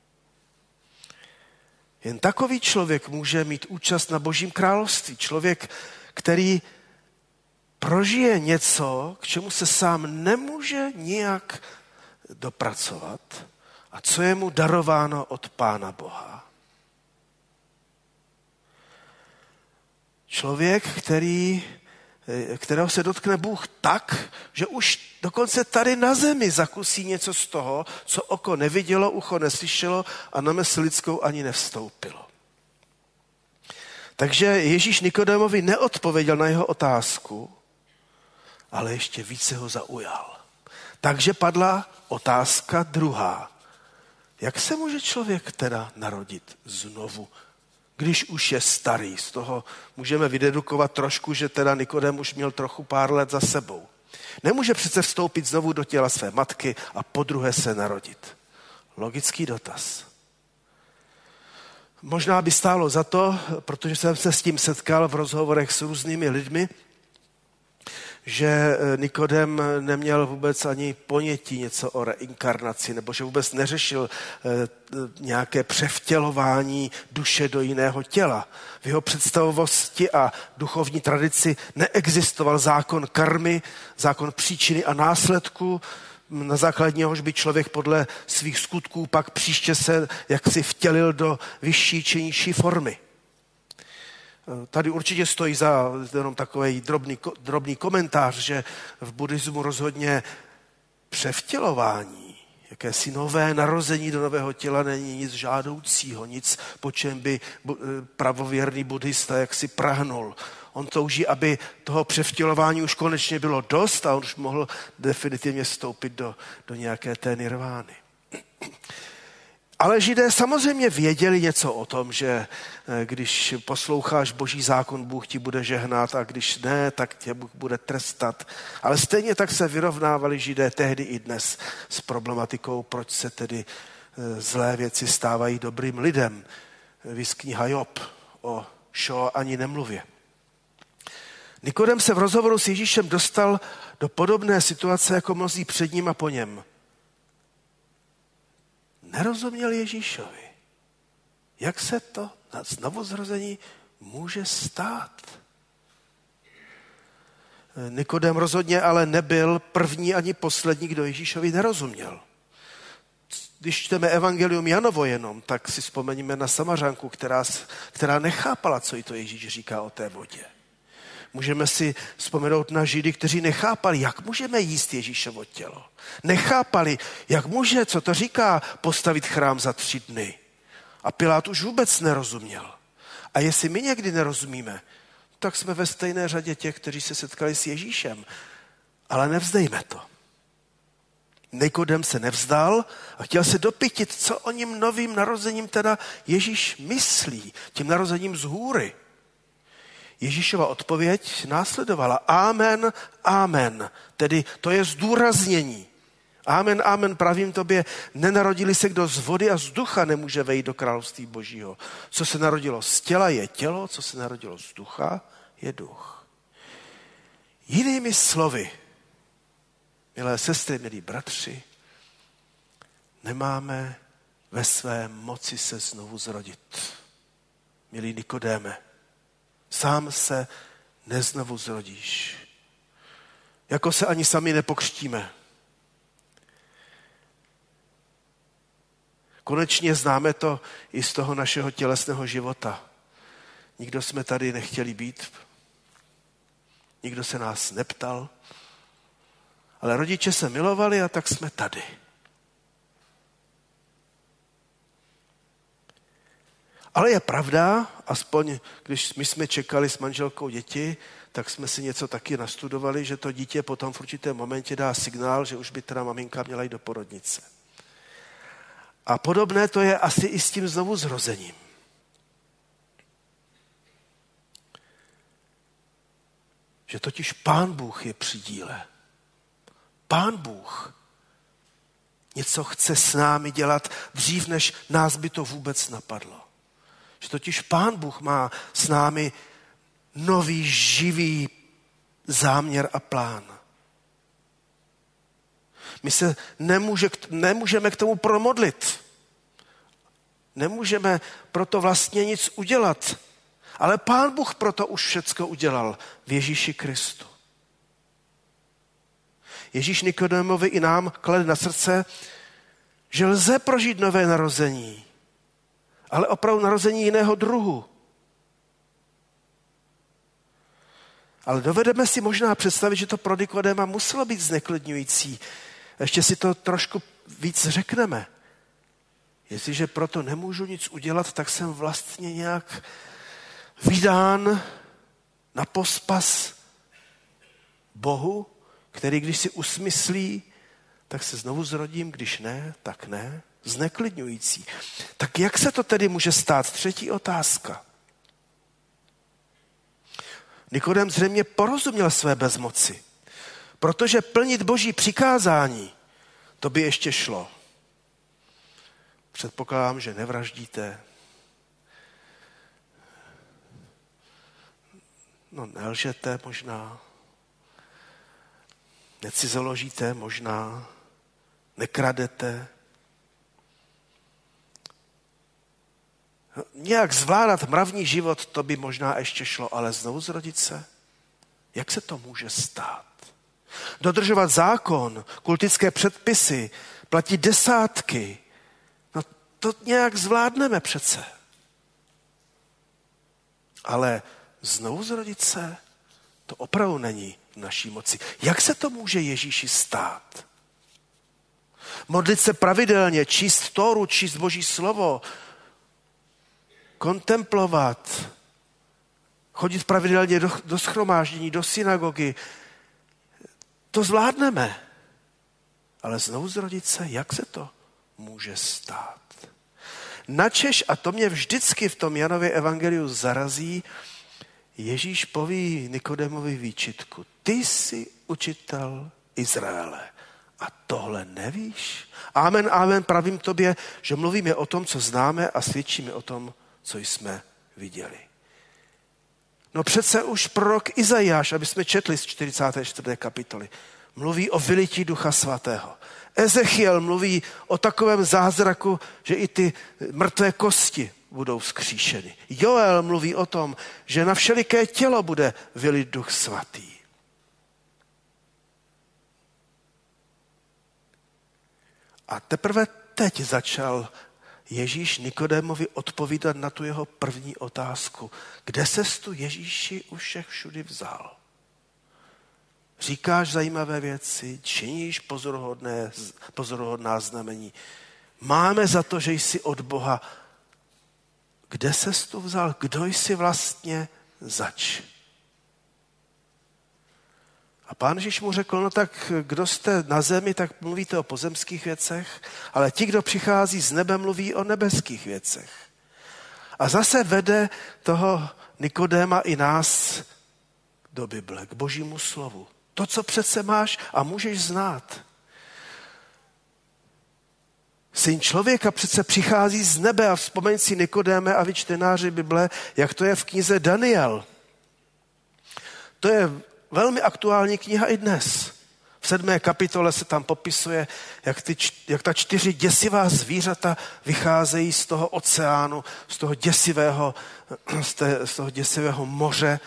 Jen takový člověk může mít účast na Božím království. Člověk, který prožije něco, k čemu se sám nemůže nijak dopracovat a co je mu darováno od Pána Boha. Člověk, který kterého se dotkne Bůh tak, že už dokonce tady na zemi zakusí něco z toho, co oko nevidělo, ucho neslyšelo a na mysl lidskou ani nevstoupilo. Takže Ježíš Nikodémovi neodpověděl na jeho otázku, ale ještě více ho zaujal. Takže padla otázka druhá. Jak se může člověk teda narodit znovu, když už je starý? Z toho můžeme vydedukovat trošku, že teda Nikodém už měl trochu pár let za sebou. Nemůže přece vstoupit znovu do těla své matky a podruhé se narodit. Logický dotaz. Možná by stálo za to, protože jsem se s tím setkal v rozhovorech s různými lidmi, že Nikodem neměl vůbec ani ponětí něco o reinkarnaci, nebo že vůbec neřešil nějaké převtělování duše do jiného těla. V jeho představovosti a duchovní tradici neexistoval zákon karmy, zákon příčiny a následku, na základě něhož by člověk podle svých skutků pak příště se jaksi vtělil do vyšší či nižší formy. Tady určitě stojí za jenom takový drobný komentář, že v buddhismu rozhodně převtělování, jakési nové narození do nového těla není nic žádoucího, nic, po čem by pravověrný buddhista jaksi prahnul. On touží, aby toho převtělování už konečně bylo dost a on už mohl definitivně vstoupit do nějaké té nirvány. Ale Židé samozřejmě věděli něco o tom, že když posloucháš Boží zákon, Bůh ti bude žehnat a když ne, tak tě Bůh bude trestat. Ale stejně tak se vyrovnávali Židé tehdy i dnes s problematikou, proč se tedy zlé věci stávají dobrým lidem. Viz kniha Job, o Šo ani nemluvě. Nikodem se v rozhovoru s Ježíšem dostal do podobné situace jako mnozí před ním a po něm. Nerozuměl Ježíšovi. Jak se to na znovuzrození může stát? Nikodem rozhodně ale nebyl první ani poslední, kdo Ježíšovi nerozuměl. Když čteme evangelium Janovo jenom, tak si vzpomeňme na Samařanku, která nechápala, co jí to Ježíš říká o té vodě. Můžeme si vzpomenout na Židy, kteří nechápali, jak můžeme jíst Ježíšovo tělo. Nechápali, jak může, co to říká, postavit chrám za 3 dny. A Pilát už vůbec nerozuměl. A jestli my někdy nerozumíme, tak jsme ve stejné řadě těch, kteří se setkali s Ježíšem. Ale nevzdejme to. Nikodem se nevzdal a chtěl se dopytit, co o ním novým narozením teda Ježíš myslí, tím narozením z hůry. Ježíšova odpověď následovala. Amen, amen. Tedy to je zdůraznění. Amen, amen, pravím tobě, nenarodili se kdo z vody a z ducha nemůže vejít do království Božího. Co se narodilo z těla je tělo, co se narodilo z ducha je duch. Jinými slovy, milé sestry, milí bratři, nemáme ve své moci se znovu zrodit. Milý Nikodéme, sám se neznovu zrodíš. Jako se ani sami nepokřtíme. Konečně známe to i z toho našeho tělesného života. Nikdo jsme tady nechtěli být. Nikdo se nás neptal. Ale rodiče se milovali a tak jsme tady. Ale je pravda, aspoň když my jsme čekali s manželkou děti, tak jsme si něco taky nastudovali, že to dítě potom v určitém momentě dá signál, že už by teda maminka měla jít do porodnice. A podobné to je asi i s tím znovuzrozením. Že totiž Pán Bůh je při díle. Pán Bůh něco chce s námi dělat dřív, než nás by to vůbec napadlo. Že totiž Pán Bůh má s námi nový, živý záměr a plán. My se nemůžeme k tomu promodlit. Nemůžeme proto vlastně nic udělat. Ale Pán Bůh proto už všecko udělal v Ježíši Kristu. Ježíš Nikodémovi i nám klade na srdce, že lze prožít nové narození, ale opravdu narození jiného druhu. Ale dovedeme si možná představit, že to pro Nikodéma muselo být zneklidňující. Ještě si to trošku víc řekneme. Jestliže proto nemůžu nic udělat, tak jsem vlastně nějak vydán na pospas Bohu, který když si usmyslí, tak se znovu zrodím, když ne, tak ne. Zneklidňující. Tak jak se to tedy může stát? Třetí otázka. Nikodém zřejmě porozuměl své bezmoci, protože plnit Boží přikázání, to by ještě šlo. Předpokládám, že nevraždíte, nelžete možná, necizoložíte možná, nekradete. Nějak zvládat mravní život, to by možná ještě šlo, ale znovu zrodit se? Jak se to může stát? Dodržovat zákon, kultické předpisy, platit desátky, to nějak zvládneme přece. Ale znovu zrodit se, to opravdu není v naší moci. Jak se to může Ježíši stát? Modlit se pravidelně, číst Tóru, číst Boží slovo, kontemplovat, chodit pravidelně do shromáždění, do synagogy, to zvládneme. Ale znovu zrodit se, jak se to může stát? Načež, a to mě vždycky v tom Janově evangeliu zarazí, Ježíš poví Nikodémovi výčitku. Ty jsi učitel Izraele a tohle nevíš? Amen, amen, pravím tobě, že mluvíme o tom, co známe a svědčíme o tom, co jsme viděli. No přece už prorok Izajáš, aby jsme četli z 44. kapitoly, mluví o vylití Ducha Svatého. Ezechiel mluví o takovém zázraku, že i ty mrtvé kosti budou vzkříšeny. Joel mluví o tom, že na všeliké tělo bude vylit Duch Svatý. A teprve teď začal Ježíš Nikodémovi odpovídat na tu jeho první otázku. Kde ses tu Ježíši už všech všudy vzal? Říkáš zajímavé věci, činíš pozoruhodná znamení. Máme za to, že jsi od Boha. Kde ses tu vzal? Kdo jsi vlastně zač? A Pán Ježíš mu řekl, no tak kdo jste na zemi, tak mluvíte o pozemských věcech, ale ti, kdo přichází z nebe, mluví o nebeských věcech. A zase vede toho Nikodéma i nás do Bible, k Božímu slovu. To, co přece máš a můžeš znát. Syn člověka přece přichází z nebe a vzpomeň si Nikodéme a vy čtenáři Bible, jak to je v knize Daniel. To je velmi aktuální kniha i dnes. V 7. kapitole se tam popisuje, jak ta 4 děsivá zvířata vycházejí z toho oceánu, z toho děsivého moře.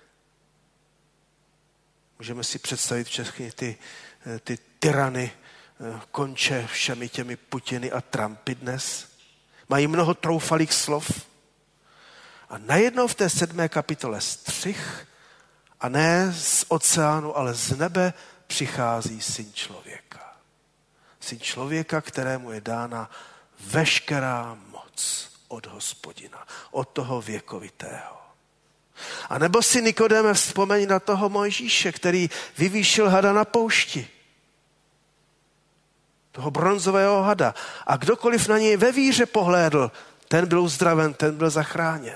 Můžeme si představit všechny ty tyrany, konče všemi těmi Putiny a Trumpy dnes. Mají mnoho troufalých slov. A najednou v té 7. kapitole střih a ne z oceánu, ale z nebe přichází Syn člověka. Syn člověka, kterému je dána veškerá moc od Hospodina, od toho věkovitého. A nebo si Nikodéme vzpomeň na toho Mojžíše, který vyvýšil hada na poušti. Toho bronzového hada. A kdokoliv na něj ve víře pohlédl, ten byl uzdraven, ten byl zachráněn.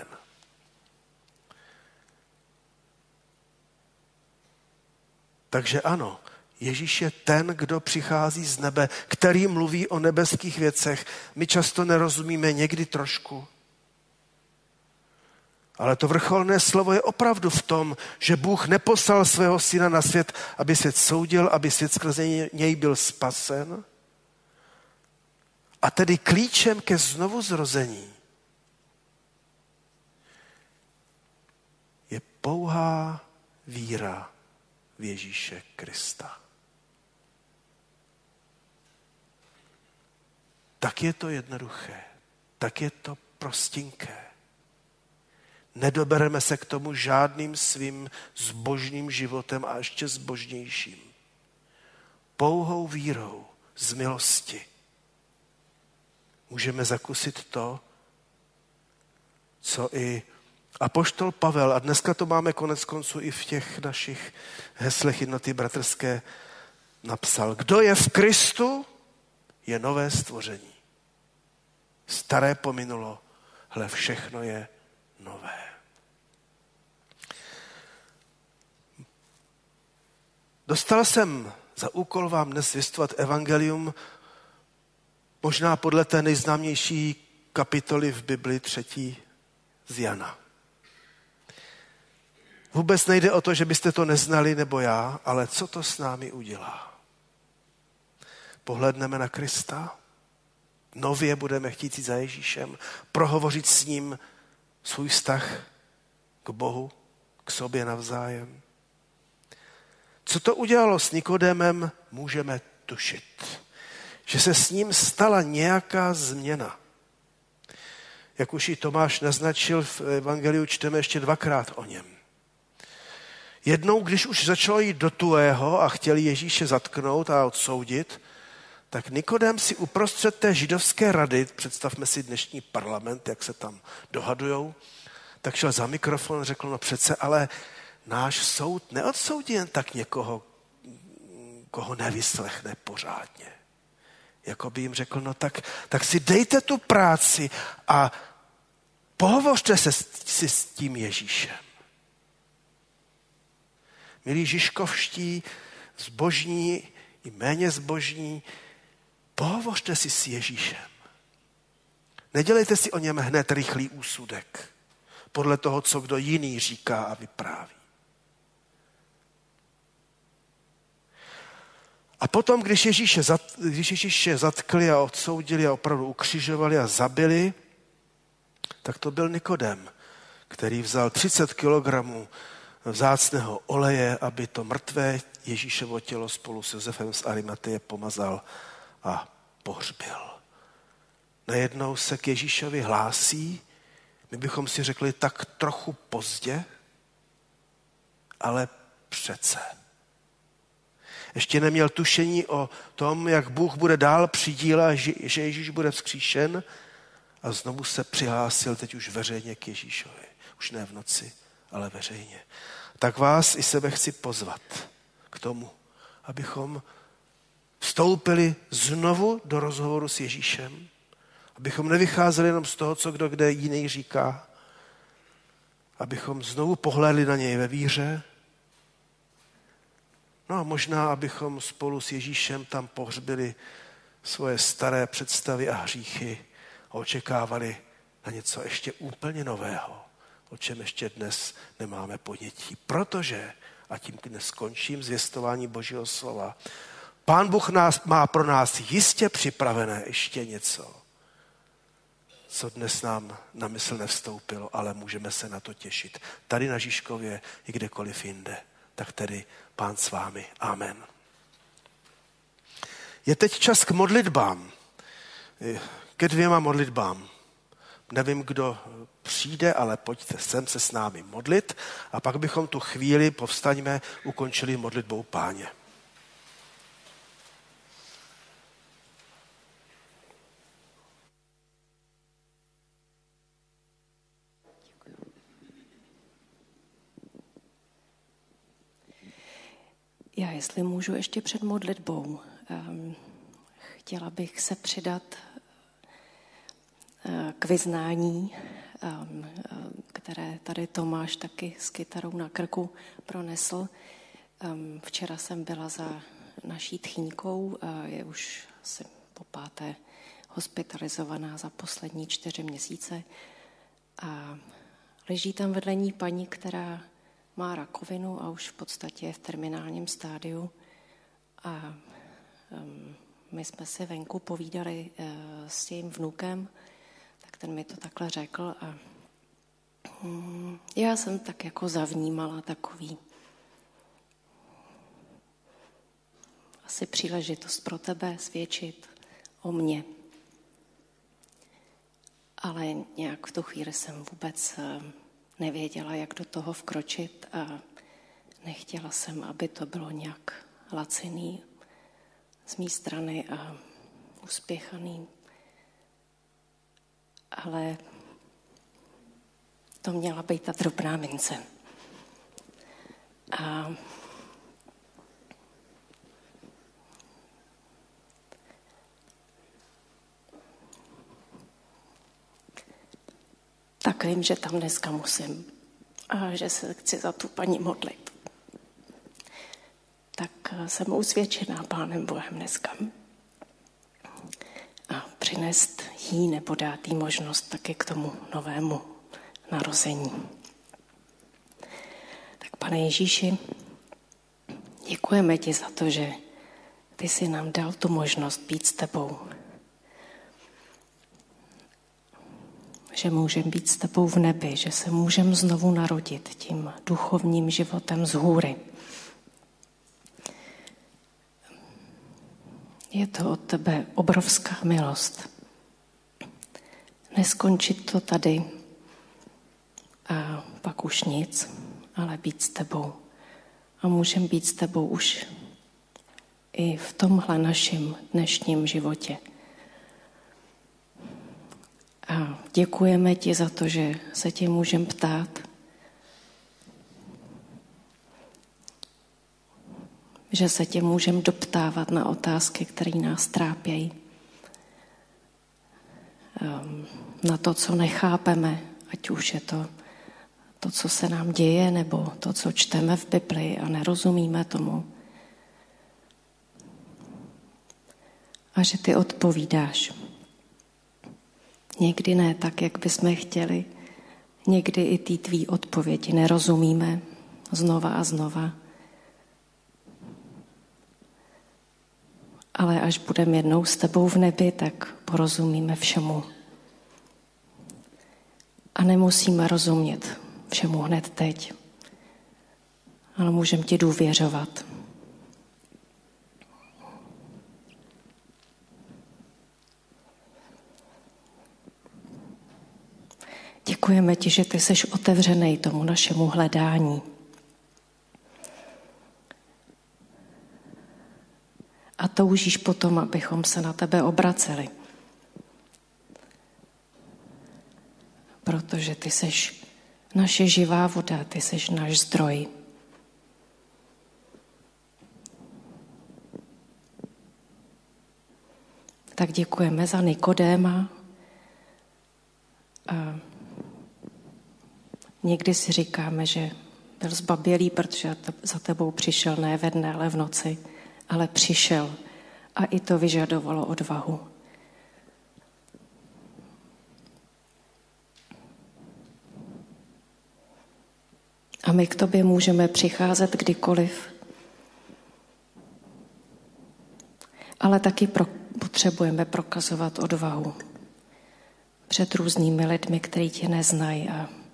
Takže ano, Ježíš je ten, kdo přichází z nebe, který mluví o nebeských věcech. My často nerozumíme, někdy trošku. Ale to vrcholné slovo je opravdu v tom, že Bůh neposlal svého syna na svět, aby svět soudil, aby svět skrze něj byl spasen. A tedy klíčem ke znovuzrození je pouhá víra v Ježíše Krista. Tak je to jednoduché, tak je to prostinké. Nedobereme se k tomu žádným svým zbožným životem a ještě zbožnějším. Pouhou vírou z milosti můžeme zakusit to, co i apoštol Pavel, a dneska to máme konec konců i v těch našich heslech Jednoty bratrské, napsal. Kdo je v Kristu, je nové stvoření. Staré pominulo, hle, všechno je nové. Dostal jsem za úkol vám dnes zvěstovat evangelium možná podle té nejznámější kapitoly v Bibli 3. z Jana. Vůbec nejde o to, že byste to neznali nebo já, ale co to s námi udělá. Pohledneme na Krista, nově budeme chtít jít za Ježíšem, prohovořit s ním svůj vztah k Bohu, k sobě navzájem. Co to udělalo s Nikodémem, můžeme tušit. Že se s ním stala nějaká změna. Jak už i Tomáš naznačil, v evangeliu čteme ještě 2krát o něm. Jednou, když už začalo jít do tuého a chtěli Ježíše zatknout a odsoudit, tak Nikodém si uprostřed té židovské rady, představme si dnešní parlament, jak se tam dohadujou, tak šel za mikrofon a řekl, no přece, ale náš soud neodsoudí jen tak někoho, koho nevyslechne pořádně. Jako by jim řekl, no tak si dejte tu práci a pohovořte si s tím Ježíšem. Milí žižkovští, zbožní i méně zbožní, pohovořte si s Ježíšem. Nedělejte si o něm hned rychlý úsudek podle toho, co kdo jiný říká a vypráví. A potom, když Ježíše zatkli a odsoudili a opravdu ukřižovali a zabili, tak to byl Nikodém, který vzal 30 kilogramů vzácného oleje, aby to mrtvé Ježíšovo tělo spolu s Josefem z Arimateje pomazal a pohřbil. Najednou se k Ježíšovi hlásí, my bychom si řekli tak trochu pozdě, ale přece. Ještě neměl tušení o tom, jak Bůh bude dál přidílat, že Ježíš bude vzkříšen, a znovu se přihlásil teď už veřejně k Ježíšovi. Už ne v noci, ale veřejně. Tak vás i sebe chci pozvat k tomu, abychom vstoupili znovu do rozhovoru s Ježíšem, abychom nevycházeli jenom z toho, co kdo kde jiný říká, abychom znovu pohlédli na něj ve víře, no a možná, abychom spolu s Ježíšem tam pohřbili svoje staré představy a hříchy a očekávali na něco ještě úplně nového, o čem ještě dnes nemáme ponětí. Protože, a tím dnes skončím zvěstování Božího slova, Pán Bůh má pro nás jistě připravené ještě něco, co dnes nám na mysl nevstoupilo, ale můžeme se na to těšit. Tady na Žižkově i kdekoliv jinde. Tak tedy Pán s vámi. Amen. Je teď čas k modlitbám. Ke 2 modlitbám. Nevím, kdo přijde, ale pojďte sem se s námi modlit a pak bychom tu chvíli, povstaňme, ukončili modlitbou Páně. Já, jestli můžu ještě před modlitbou, chtěla bych se přidat k vyznání, které tady Tomáš taky s kytarou na krku pronesl. Včera jsem byla za naší tchýňkou, je už asi po 5. hospitalizovaná za poslední 4 měsíce a leží tam vedle ní paní, která má rakovinu a už v podstatě je v terminálním stádiu. A my jsme si venku povídali s jejím vnukem, tak ten mi to takhle řekl a já jsem tak jako zavnímala takový asi příležitost pro tebe svědčit o mně. Ale nějak v tu chvíli jsem vůbec nevěděla, jak do toho vkročit a nechtěla jsem, aby to bylo nějak laciný z mé strany a uspěchaný. Ale to měla být ta drobná mince. A tak vím, že tam dneska musím a že se chci za tu paní modlit. Tak jsem usvědčená Pánem Bohem dneska. A přinést jí nebo dát jí možnost taky k tomu novému narození. Tak Pane Ježíši, děkujeme ti za to, že ty jsi nám dal tu možnost být s tebou. Že můžeme být s tebou v nebi, že se můžeme znovu narodit tím duchovním životem z hůry. Je to od tebe obrovská milost. Neskončit to tady a pak už nic, ale být s tebou. A můžeme být s tebou už i v tomhle našem dnešním životě. A děkujeme ti za to, že se tě můžeme ptát, že se tě můžeme doptávat na otázky, které nás trápějí, na to, co nechápeme, ať už je to, co se nám děje, nebo to, co čteme v Bibli a nerozumíme tomu. A že ty odpovídáš. Někdy ne tak, jak bychom chtěli. Někdy i ty tvý odpovědi nerozumíme znova a znova. Ale až budeme jednou s tebou v nebi, tak porozumíme všemu. A nemusíme rozumět všemu hned teď. Ale můžeme ti důvěřovat. Děkujeme ti, že ty jsi otevřenej tomu našemu hledání. A toužíš potom, abychom se na tebe obraceli. Protože ty jsi naše živá voda, ty jsi náš zdroj. Tak děkujeme za Nikodéma. A někdy si říkáme, že byl zbabělý, protože za tebou přišel ne ve dne, ale v noci, ale přišel a i to vyžadovalo odvahu. A my k tobě můžeme přicházet kdykoliv, ale taky potřebujeme prokazovat odvahu před různými lidmi, kteří tě neznají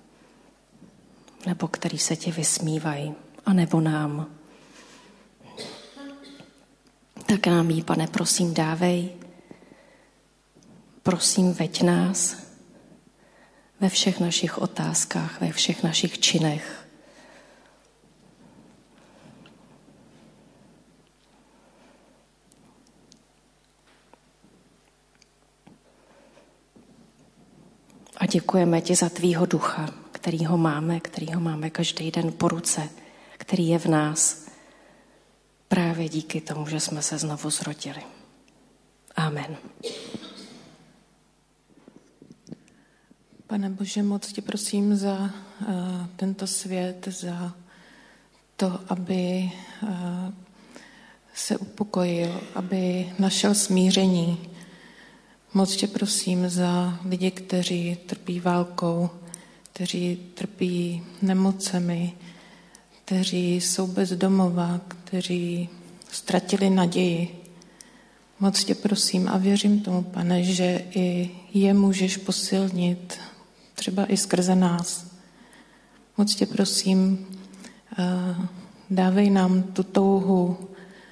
nebo kteří se tě vysmívají, a nebo nám. Tak nám jí, Pane, prosím, dávej. Prosím, veď nás ve všech našich otázkách, ve všech našich činech. A děkujeme ti za tvýho ducha, který ho máme každý den po ruce, který je v nás. Právě díky tomu, že jsme se znovu zrodili. Amen. Pane Bože, moc tě prosím za tento svět, za to, aby se upokojil, aby našel smíření. Moc tě prosím za lidi, kteří trpí válkou, kteří trpí nemocemi, kteří jsou bez domova, kteří ztratili naději. Moc tě prosím a věřím tomu, Pane, že i je můžeš posilnit, třeba i skrze nás. Moc tě prosím, dávej nám tu touhu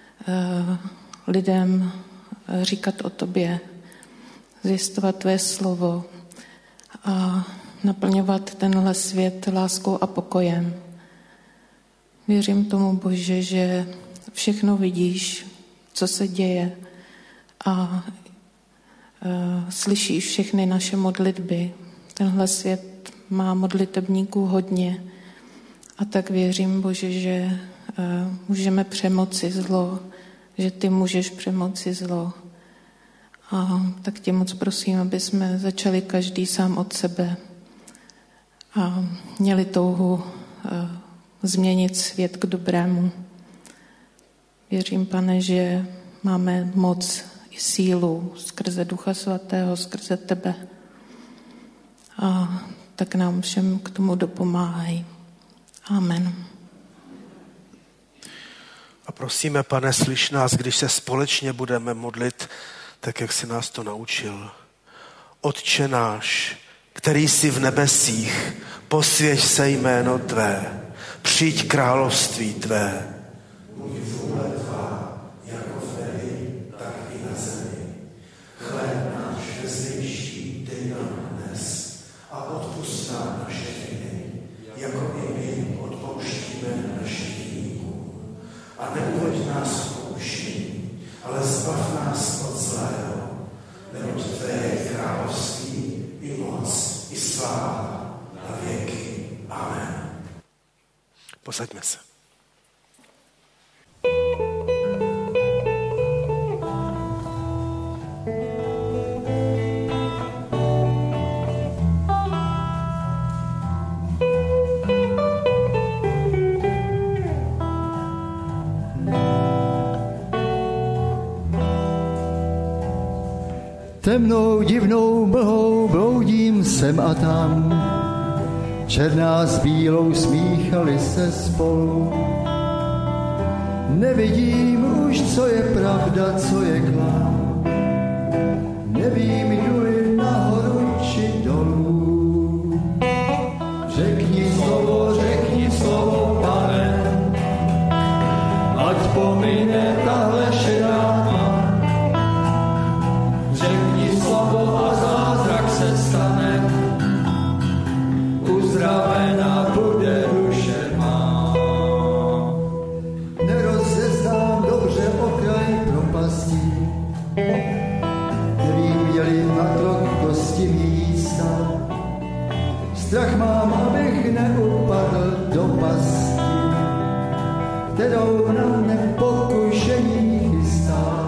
lidem říkat o tobě, zjistovat tvé slovo a naplňovat tenhle svět láskou a pokojem. Věřím tomu, Bože, že všechno vidíš, co se děje a slyšíš všechny naše modlitby. Tenhle svět má modlitebníků hodně a tak věřím, Bože, že můžeme přemoci zlo, že ty můžeš přemoci zlo. A tak tě moc prosím, aby jsme začali každý sám od sebe a měli touhu změnit svět k dobrému. Věřím, Pane, že máme moc i sílu skrze Ducha Svatého, skrze tebe. A tak nám všem k tomu dopomáhaj. Amen. A prosíme, Pane, slyš nás, když se společně budeme modlit, tak jak jsi nás to naučil. Otče náš, který jsi v nebesích, posvěť se jméno tvé, přijď království tvé. Buď vůle tvá, jako v nebi, tak i na zemi. Chléb náš dnešní dej nám dnes a odpusť nám naše viny, jako i my odpouštíme našim viníkům. A neuveď nás v pokušení, ale zbav nás od zlého, neboť tvé je království i moc, i sláva na věky. Amen. Posaďme se. Temnou divnou mlhou bloudím sem a tam, černá s bílou smíchali se spolu. Nevidím už, co je pravda, co je klám. Nevím, jdu-li nahoru či dolů. Řekni slovo, Pane, ať pomine tahle šedá tma. Řekni slovo a zázrak se stane, uzdravená bude duše má. Nerozeznám dobře okraj propastí, nevím, je-li na krok kosti místa. Strach mám, abych neupadl do pasti, kterou na mne pokušení chystá.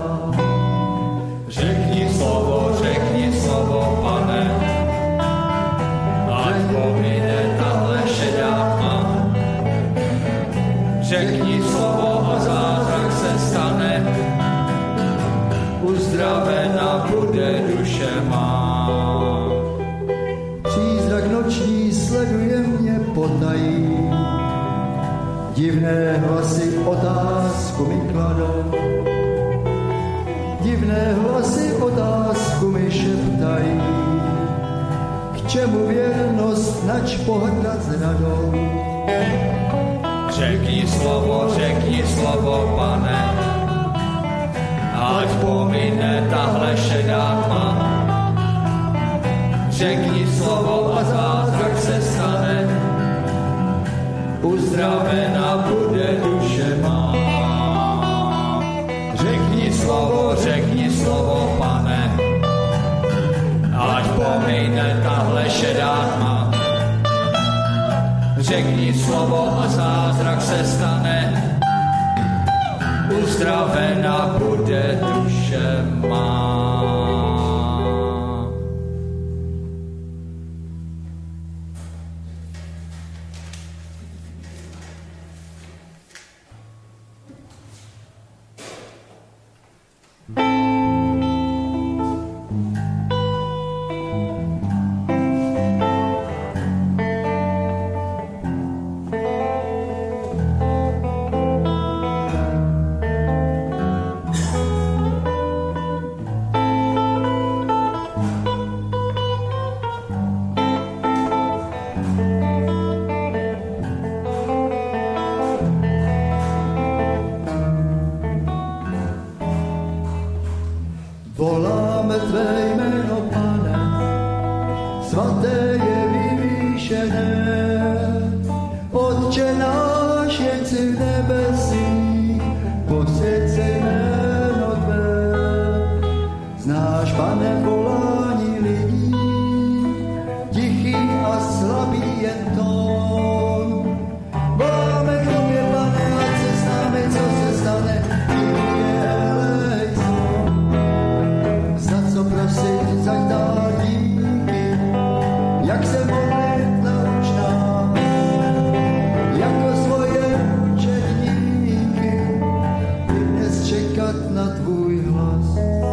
Řekni slovo, Pane, ať pomine tahle šedá tma. Řekni slovo a zázrak se stane, uzdravena bude duše má. Přízrak noční sleduje mě potají, divné hlasy otázku mi kladou. Divné hlasy otázku mi šeptají, k čemu věrnost, nač pohrdat zradou. Řekni slovo, Pane, ať pomine tahle šedá tma. Řekni slovo a zázrak se stane, uzdravena bude duše má. Řekni slovo, Pane, ať pomine tahle šedá tma. Řekni slovo a zázrak se stane, uzdravena bude duše má. Voláme tvé jméno, Pane, svaté je Otče náš, jen si v nebesích, posvěť se jméno tvé. Znáš, Pane, volání lidí, tichý a slabý jen tón. Voláme k tobě, Pane, ať se s námi, co se stane, je elejson. Za co prosit, zač dál díky, jak se modlit nauč nás, jako svoje učedníky, i dnes čekat na tvůj hlas.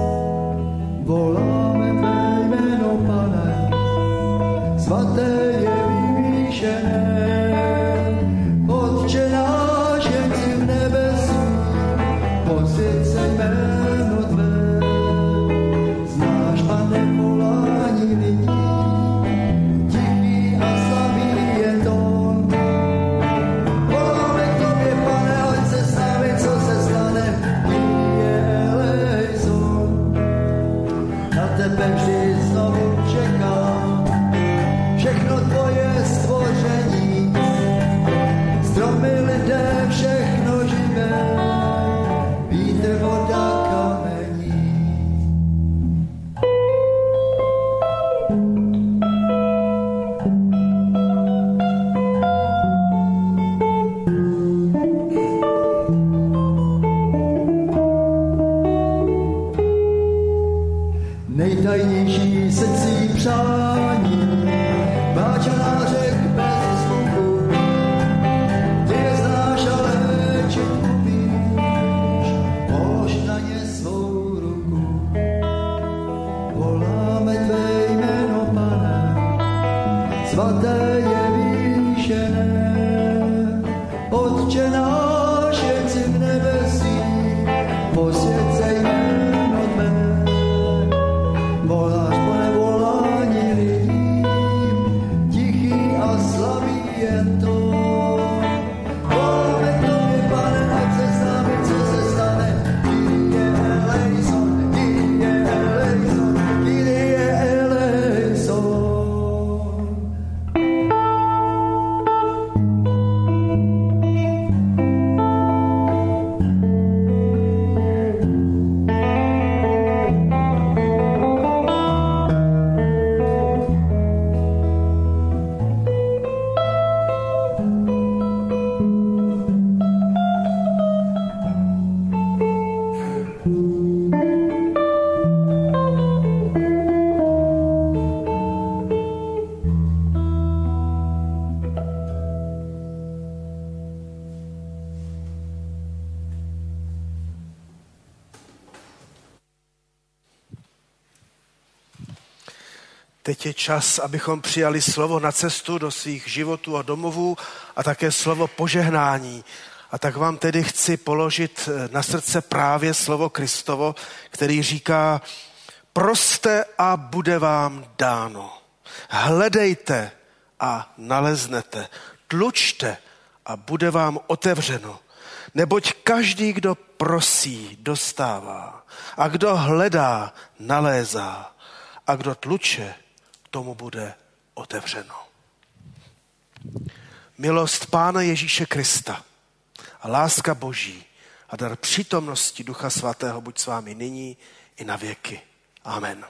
Voláme tvé jméno, Pane, svaté je vyvýšené. Otče náš, jen si v nebesích, posvěť se jméno tvé. Znáš, Pane, volání lidí, tichý a slabý je tón. Voláme k tobě, Pane, ať se s námi, co se stane, je elejson. Na tebe vždy znovu čekám, všechno tvoje stvoření, stromy, lidé, všechno živé, vítr, voda, kamení. Nejtajnější srdcí přání, váčená řek bez zvuku, ty je znáš, ale léčit umíš, polož na ně svou ruku. Voláme tvé jméno, Pane, svaté je vyvýšené. Otče náš, jen si v nebesích, posvěť se jméno tvé. Voláš, Pane, volání lidí, tichý a slabý jen to. Voláme k tobě, Pane, ať se s námi, co se stane. Kyrie eleison, Kyrie eleison, Kyrie eleison. Teď je čas, abychom přijali slovo na cestu do svých životů a domovů a také slovo požehnání. A tak vám tedy chci položit na srdce právě slovo Kristovo, který říká: proste a bude vám dáno. Hledejte a naleznete. Tlučte a bude vám otevřeno. Neboť každý, kdo prosí, dostává. A kdo hledá, nalézá. A kdo tluče, tomu bude otevřeno. Milost Pána Ježíše Krista a láska Boží a dar přítomnosti Ducha Svatého buď s vámi nyní i na věky. Amen.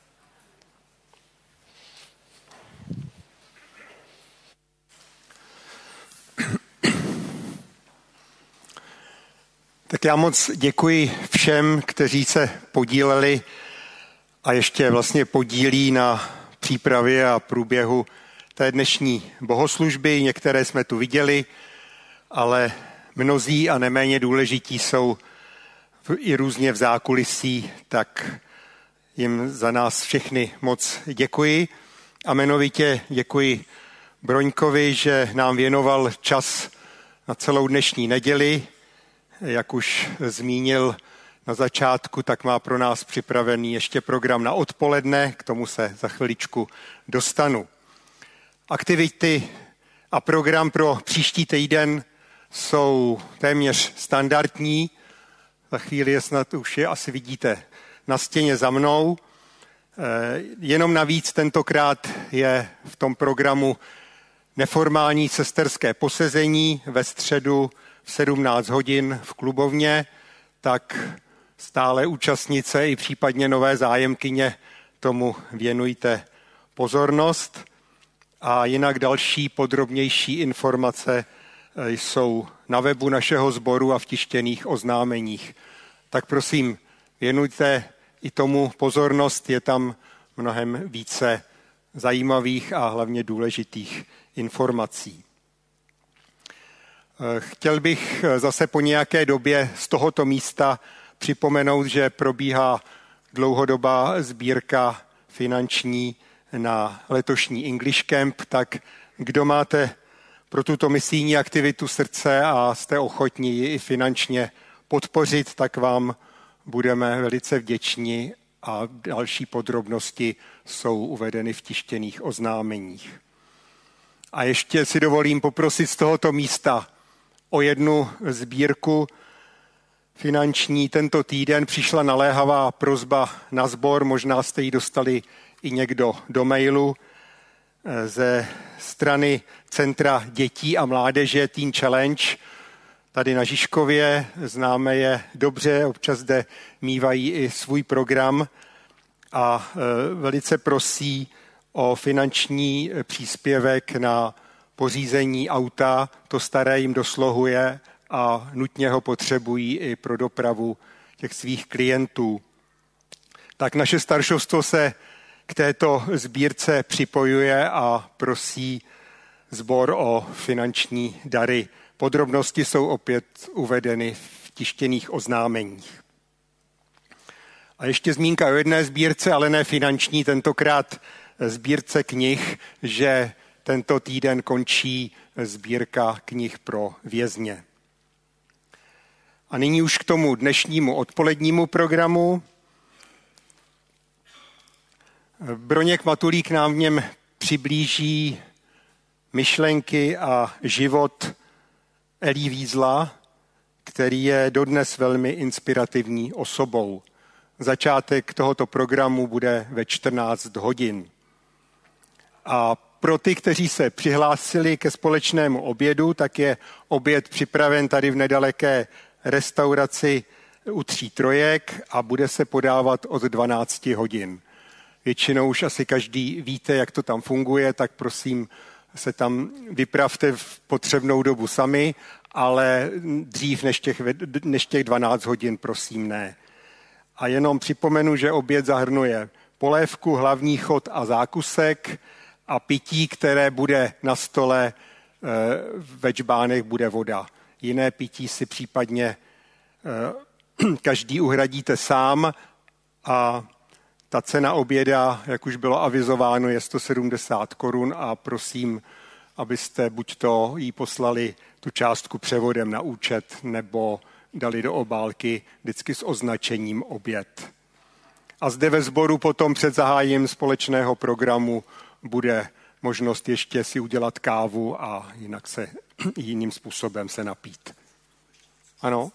Tak já moc děkuji všem, kteří se podíleli a ještě vlastně podílí na přípravě a průběhu té dnešní bohoslužby. Některé jsme tu viděli, ale mnozí a neméně důležití jsou i různě v zákulisí, tak jim za nás všechny moc děkuji. A jmenovitě děkuji Broňkovi, že nám věnoval čas na celou dnešní neděli. Jak už zmínil na začátku, tak má pro nás připravený ještě program na odpoledne, k tomu se za chviličku dostanu. Aktivity a program pro příští týden jsou téměř standardní. Za chvíli je snad už je asi vidíte na stěně za mnou. Jenom navíc tentokrát je v tom programu neformální sesterské posezení ve středu v 17 hodin v klubovně, tak stále účastnice i případně nové zájemkyně tomu věnujte pozornost. A jinak další podrobnější informace jsou na webu našeho sboru a v tištěných oznámeních. Tak prosím, věnujte i tomu pozornost, je tam mnohem více zajímavých a hlavně důležitých informací. Chtěl bych zase po nějaké době z tohoto místa připomenout, že probíhá dlouhodobá sbírka finanční na letošní English Camp, tak kdo máte pro tuto misijní aktivitu srdce a jste ochotní ji i finančně podpořit, tak vám budeme velice vděční a další podrobnosti jsou uvedeny v tištěných oznámeních. A ještě si dovolím poprosit z tohoto místa o jednu sbírku finanční. Tento týden přišla naléhavá prosba na sbor, možná jste ji dostali i někdo do mailu ze strany Centra dětí a mládeže Teen Challenge. Tady na Žižkově známe je dobře, občas zde mívají i svůj program a velice prosí o finanční příspěvek na pořízení auta. To staré jim dosluhuje a nutně ho potřebují i pro dopravu těch svých klientů. Tak naše staršovstvo se k této sbírce připojuje a prosí sbor o finanční dary. Podrobnosti jsou opět uvedeny v tištěných oznámeních. A ještě zmínka o jedné sbírce, ale ne finanční, tentokrát sbírce knih, že tento týden končí sbírka knih pro vězně. A nyní už k tomu dnešnímu odpolednímu programu. Broněk Matulík nám v něm přiblíží myšlenky a život Elie Wiesla, který je dodnes velmi inspirativní osobou. Začátek tohoto programu bude ve 14 hodin. A pro ty, kteří se přihlásili ke společnému obědu, tak je oběd připraven tady v nedaleké restauraci u Tří Trojek a bude se podávat od 12 hodin. Většinou už asi každý víte, jak to tam funguje, tak prosím se tam vypravte v potřebnou dobu sami, ale dřív než těch 12 hodin, prosím, ne. A jenom připomenu, že oběd zahrnuje polévku, hlavní chod a zákusek a pití, které bude na stole ve džbánech, bude voda. Jiné pití si případně každý uhradíte sám a ta cena oběda, jak už bylo avizováno, je 170 korun a prosím, abyste buď to jí poslali tu částku převodem na účet nebo dali do obálky vždycky s označením oběd. A zde ve sboru potom před zahájením společného programu bude možnost ještě si udělat kávu a jinak se jiným způsobem se napít. Ano?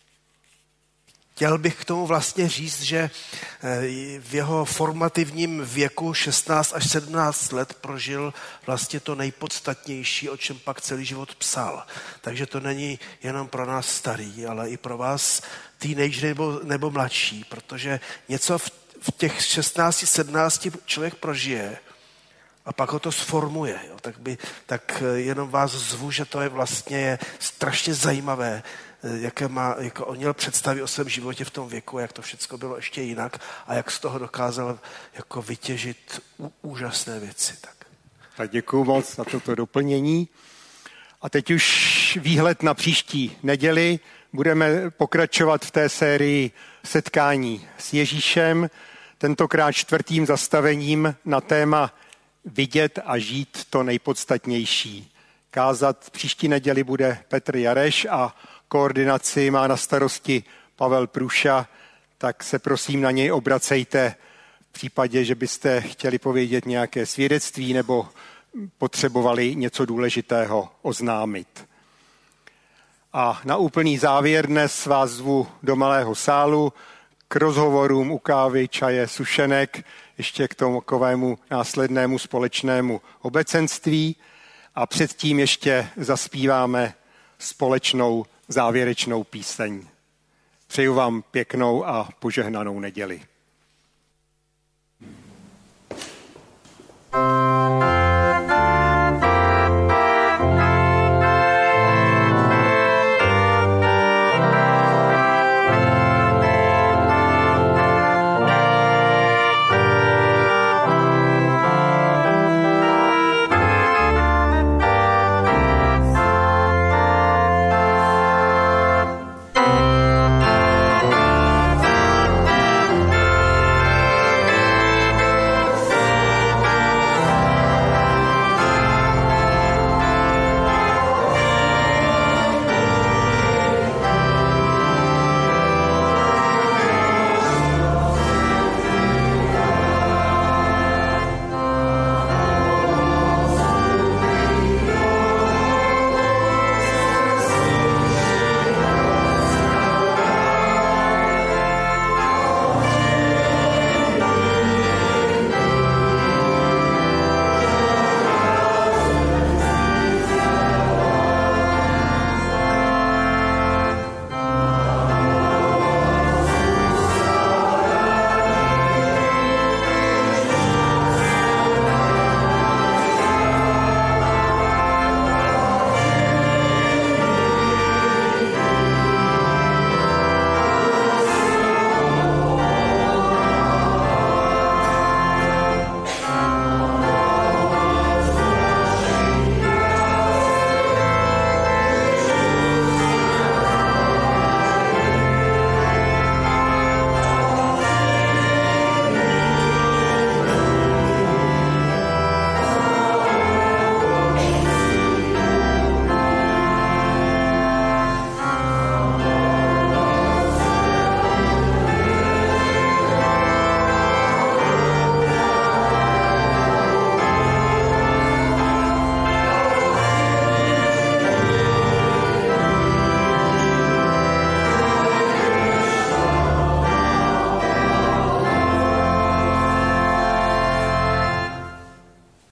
Chtěl bych k tomu vlastně říct, že v jeho formativním věku 16 až 17 let prožil vlastně to nejpodstatnější, o čem pak celý život psal. Takže to není jenom pro nás starý, ale i pro vás teenager nebo mladší, protože něco v těch 16, 17 člověk prožije a pak ho to sformuje. Jo. Tak jenom vás zvu, že to je vlastně strašně zajímavé, jaké on měl představy o svém životě v tom věku, jak to všechno bylo ještě jinak a jak z toho dokázal jako vytěžit úžasné věci. Tak děkuju moc za toto doplnění. A teď už výhled na příští neděli. Budeme pokračovat v té sérii setkání s Ježíšem, tentokrát 4. zastavením na téma vidět a žít to nejpodstatnější. Kázat příští neděli bude Petr Jareš a koordinaci má na starosti Pavel Průša, tak se prosím na něj obracejte v případě, že byste chtěli povědět nějaké svědectví nebo potřebovali něco důležitého oznámit. A na úplný závěr dnes vás zvu do malého sálu k rozhovorům u kávy, čaje, sušenek, ještě k tomu takovému následnému společnému obecenství. a předtím ještě zaspíváme společnou závěrečnou píseň. Přeju vám pěknou a požehnanou neděli.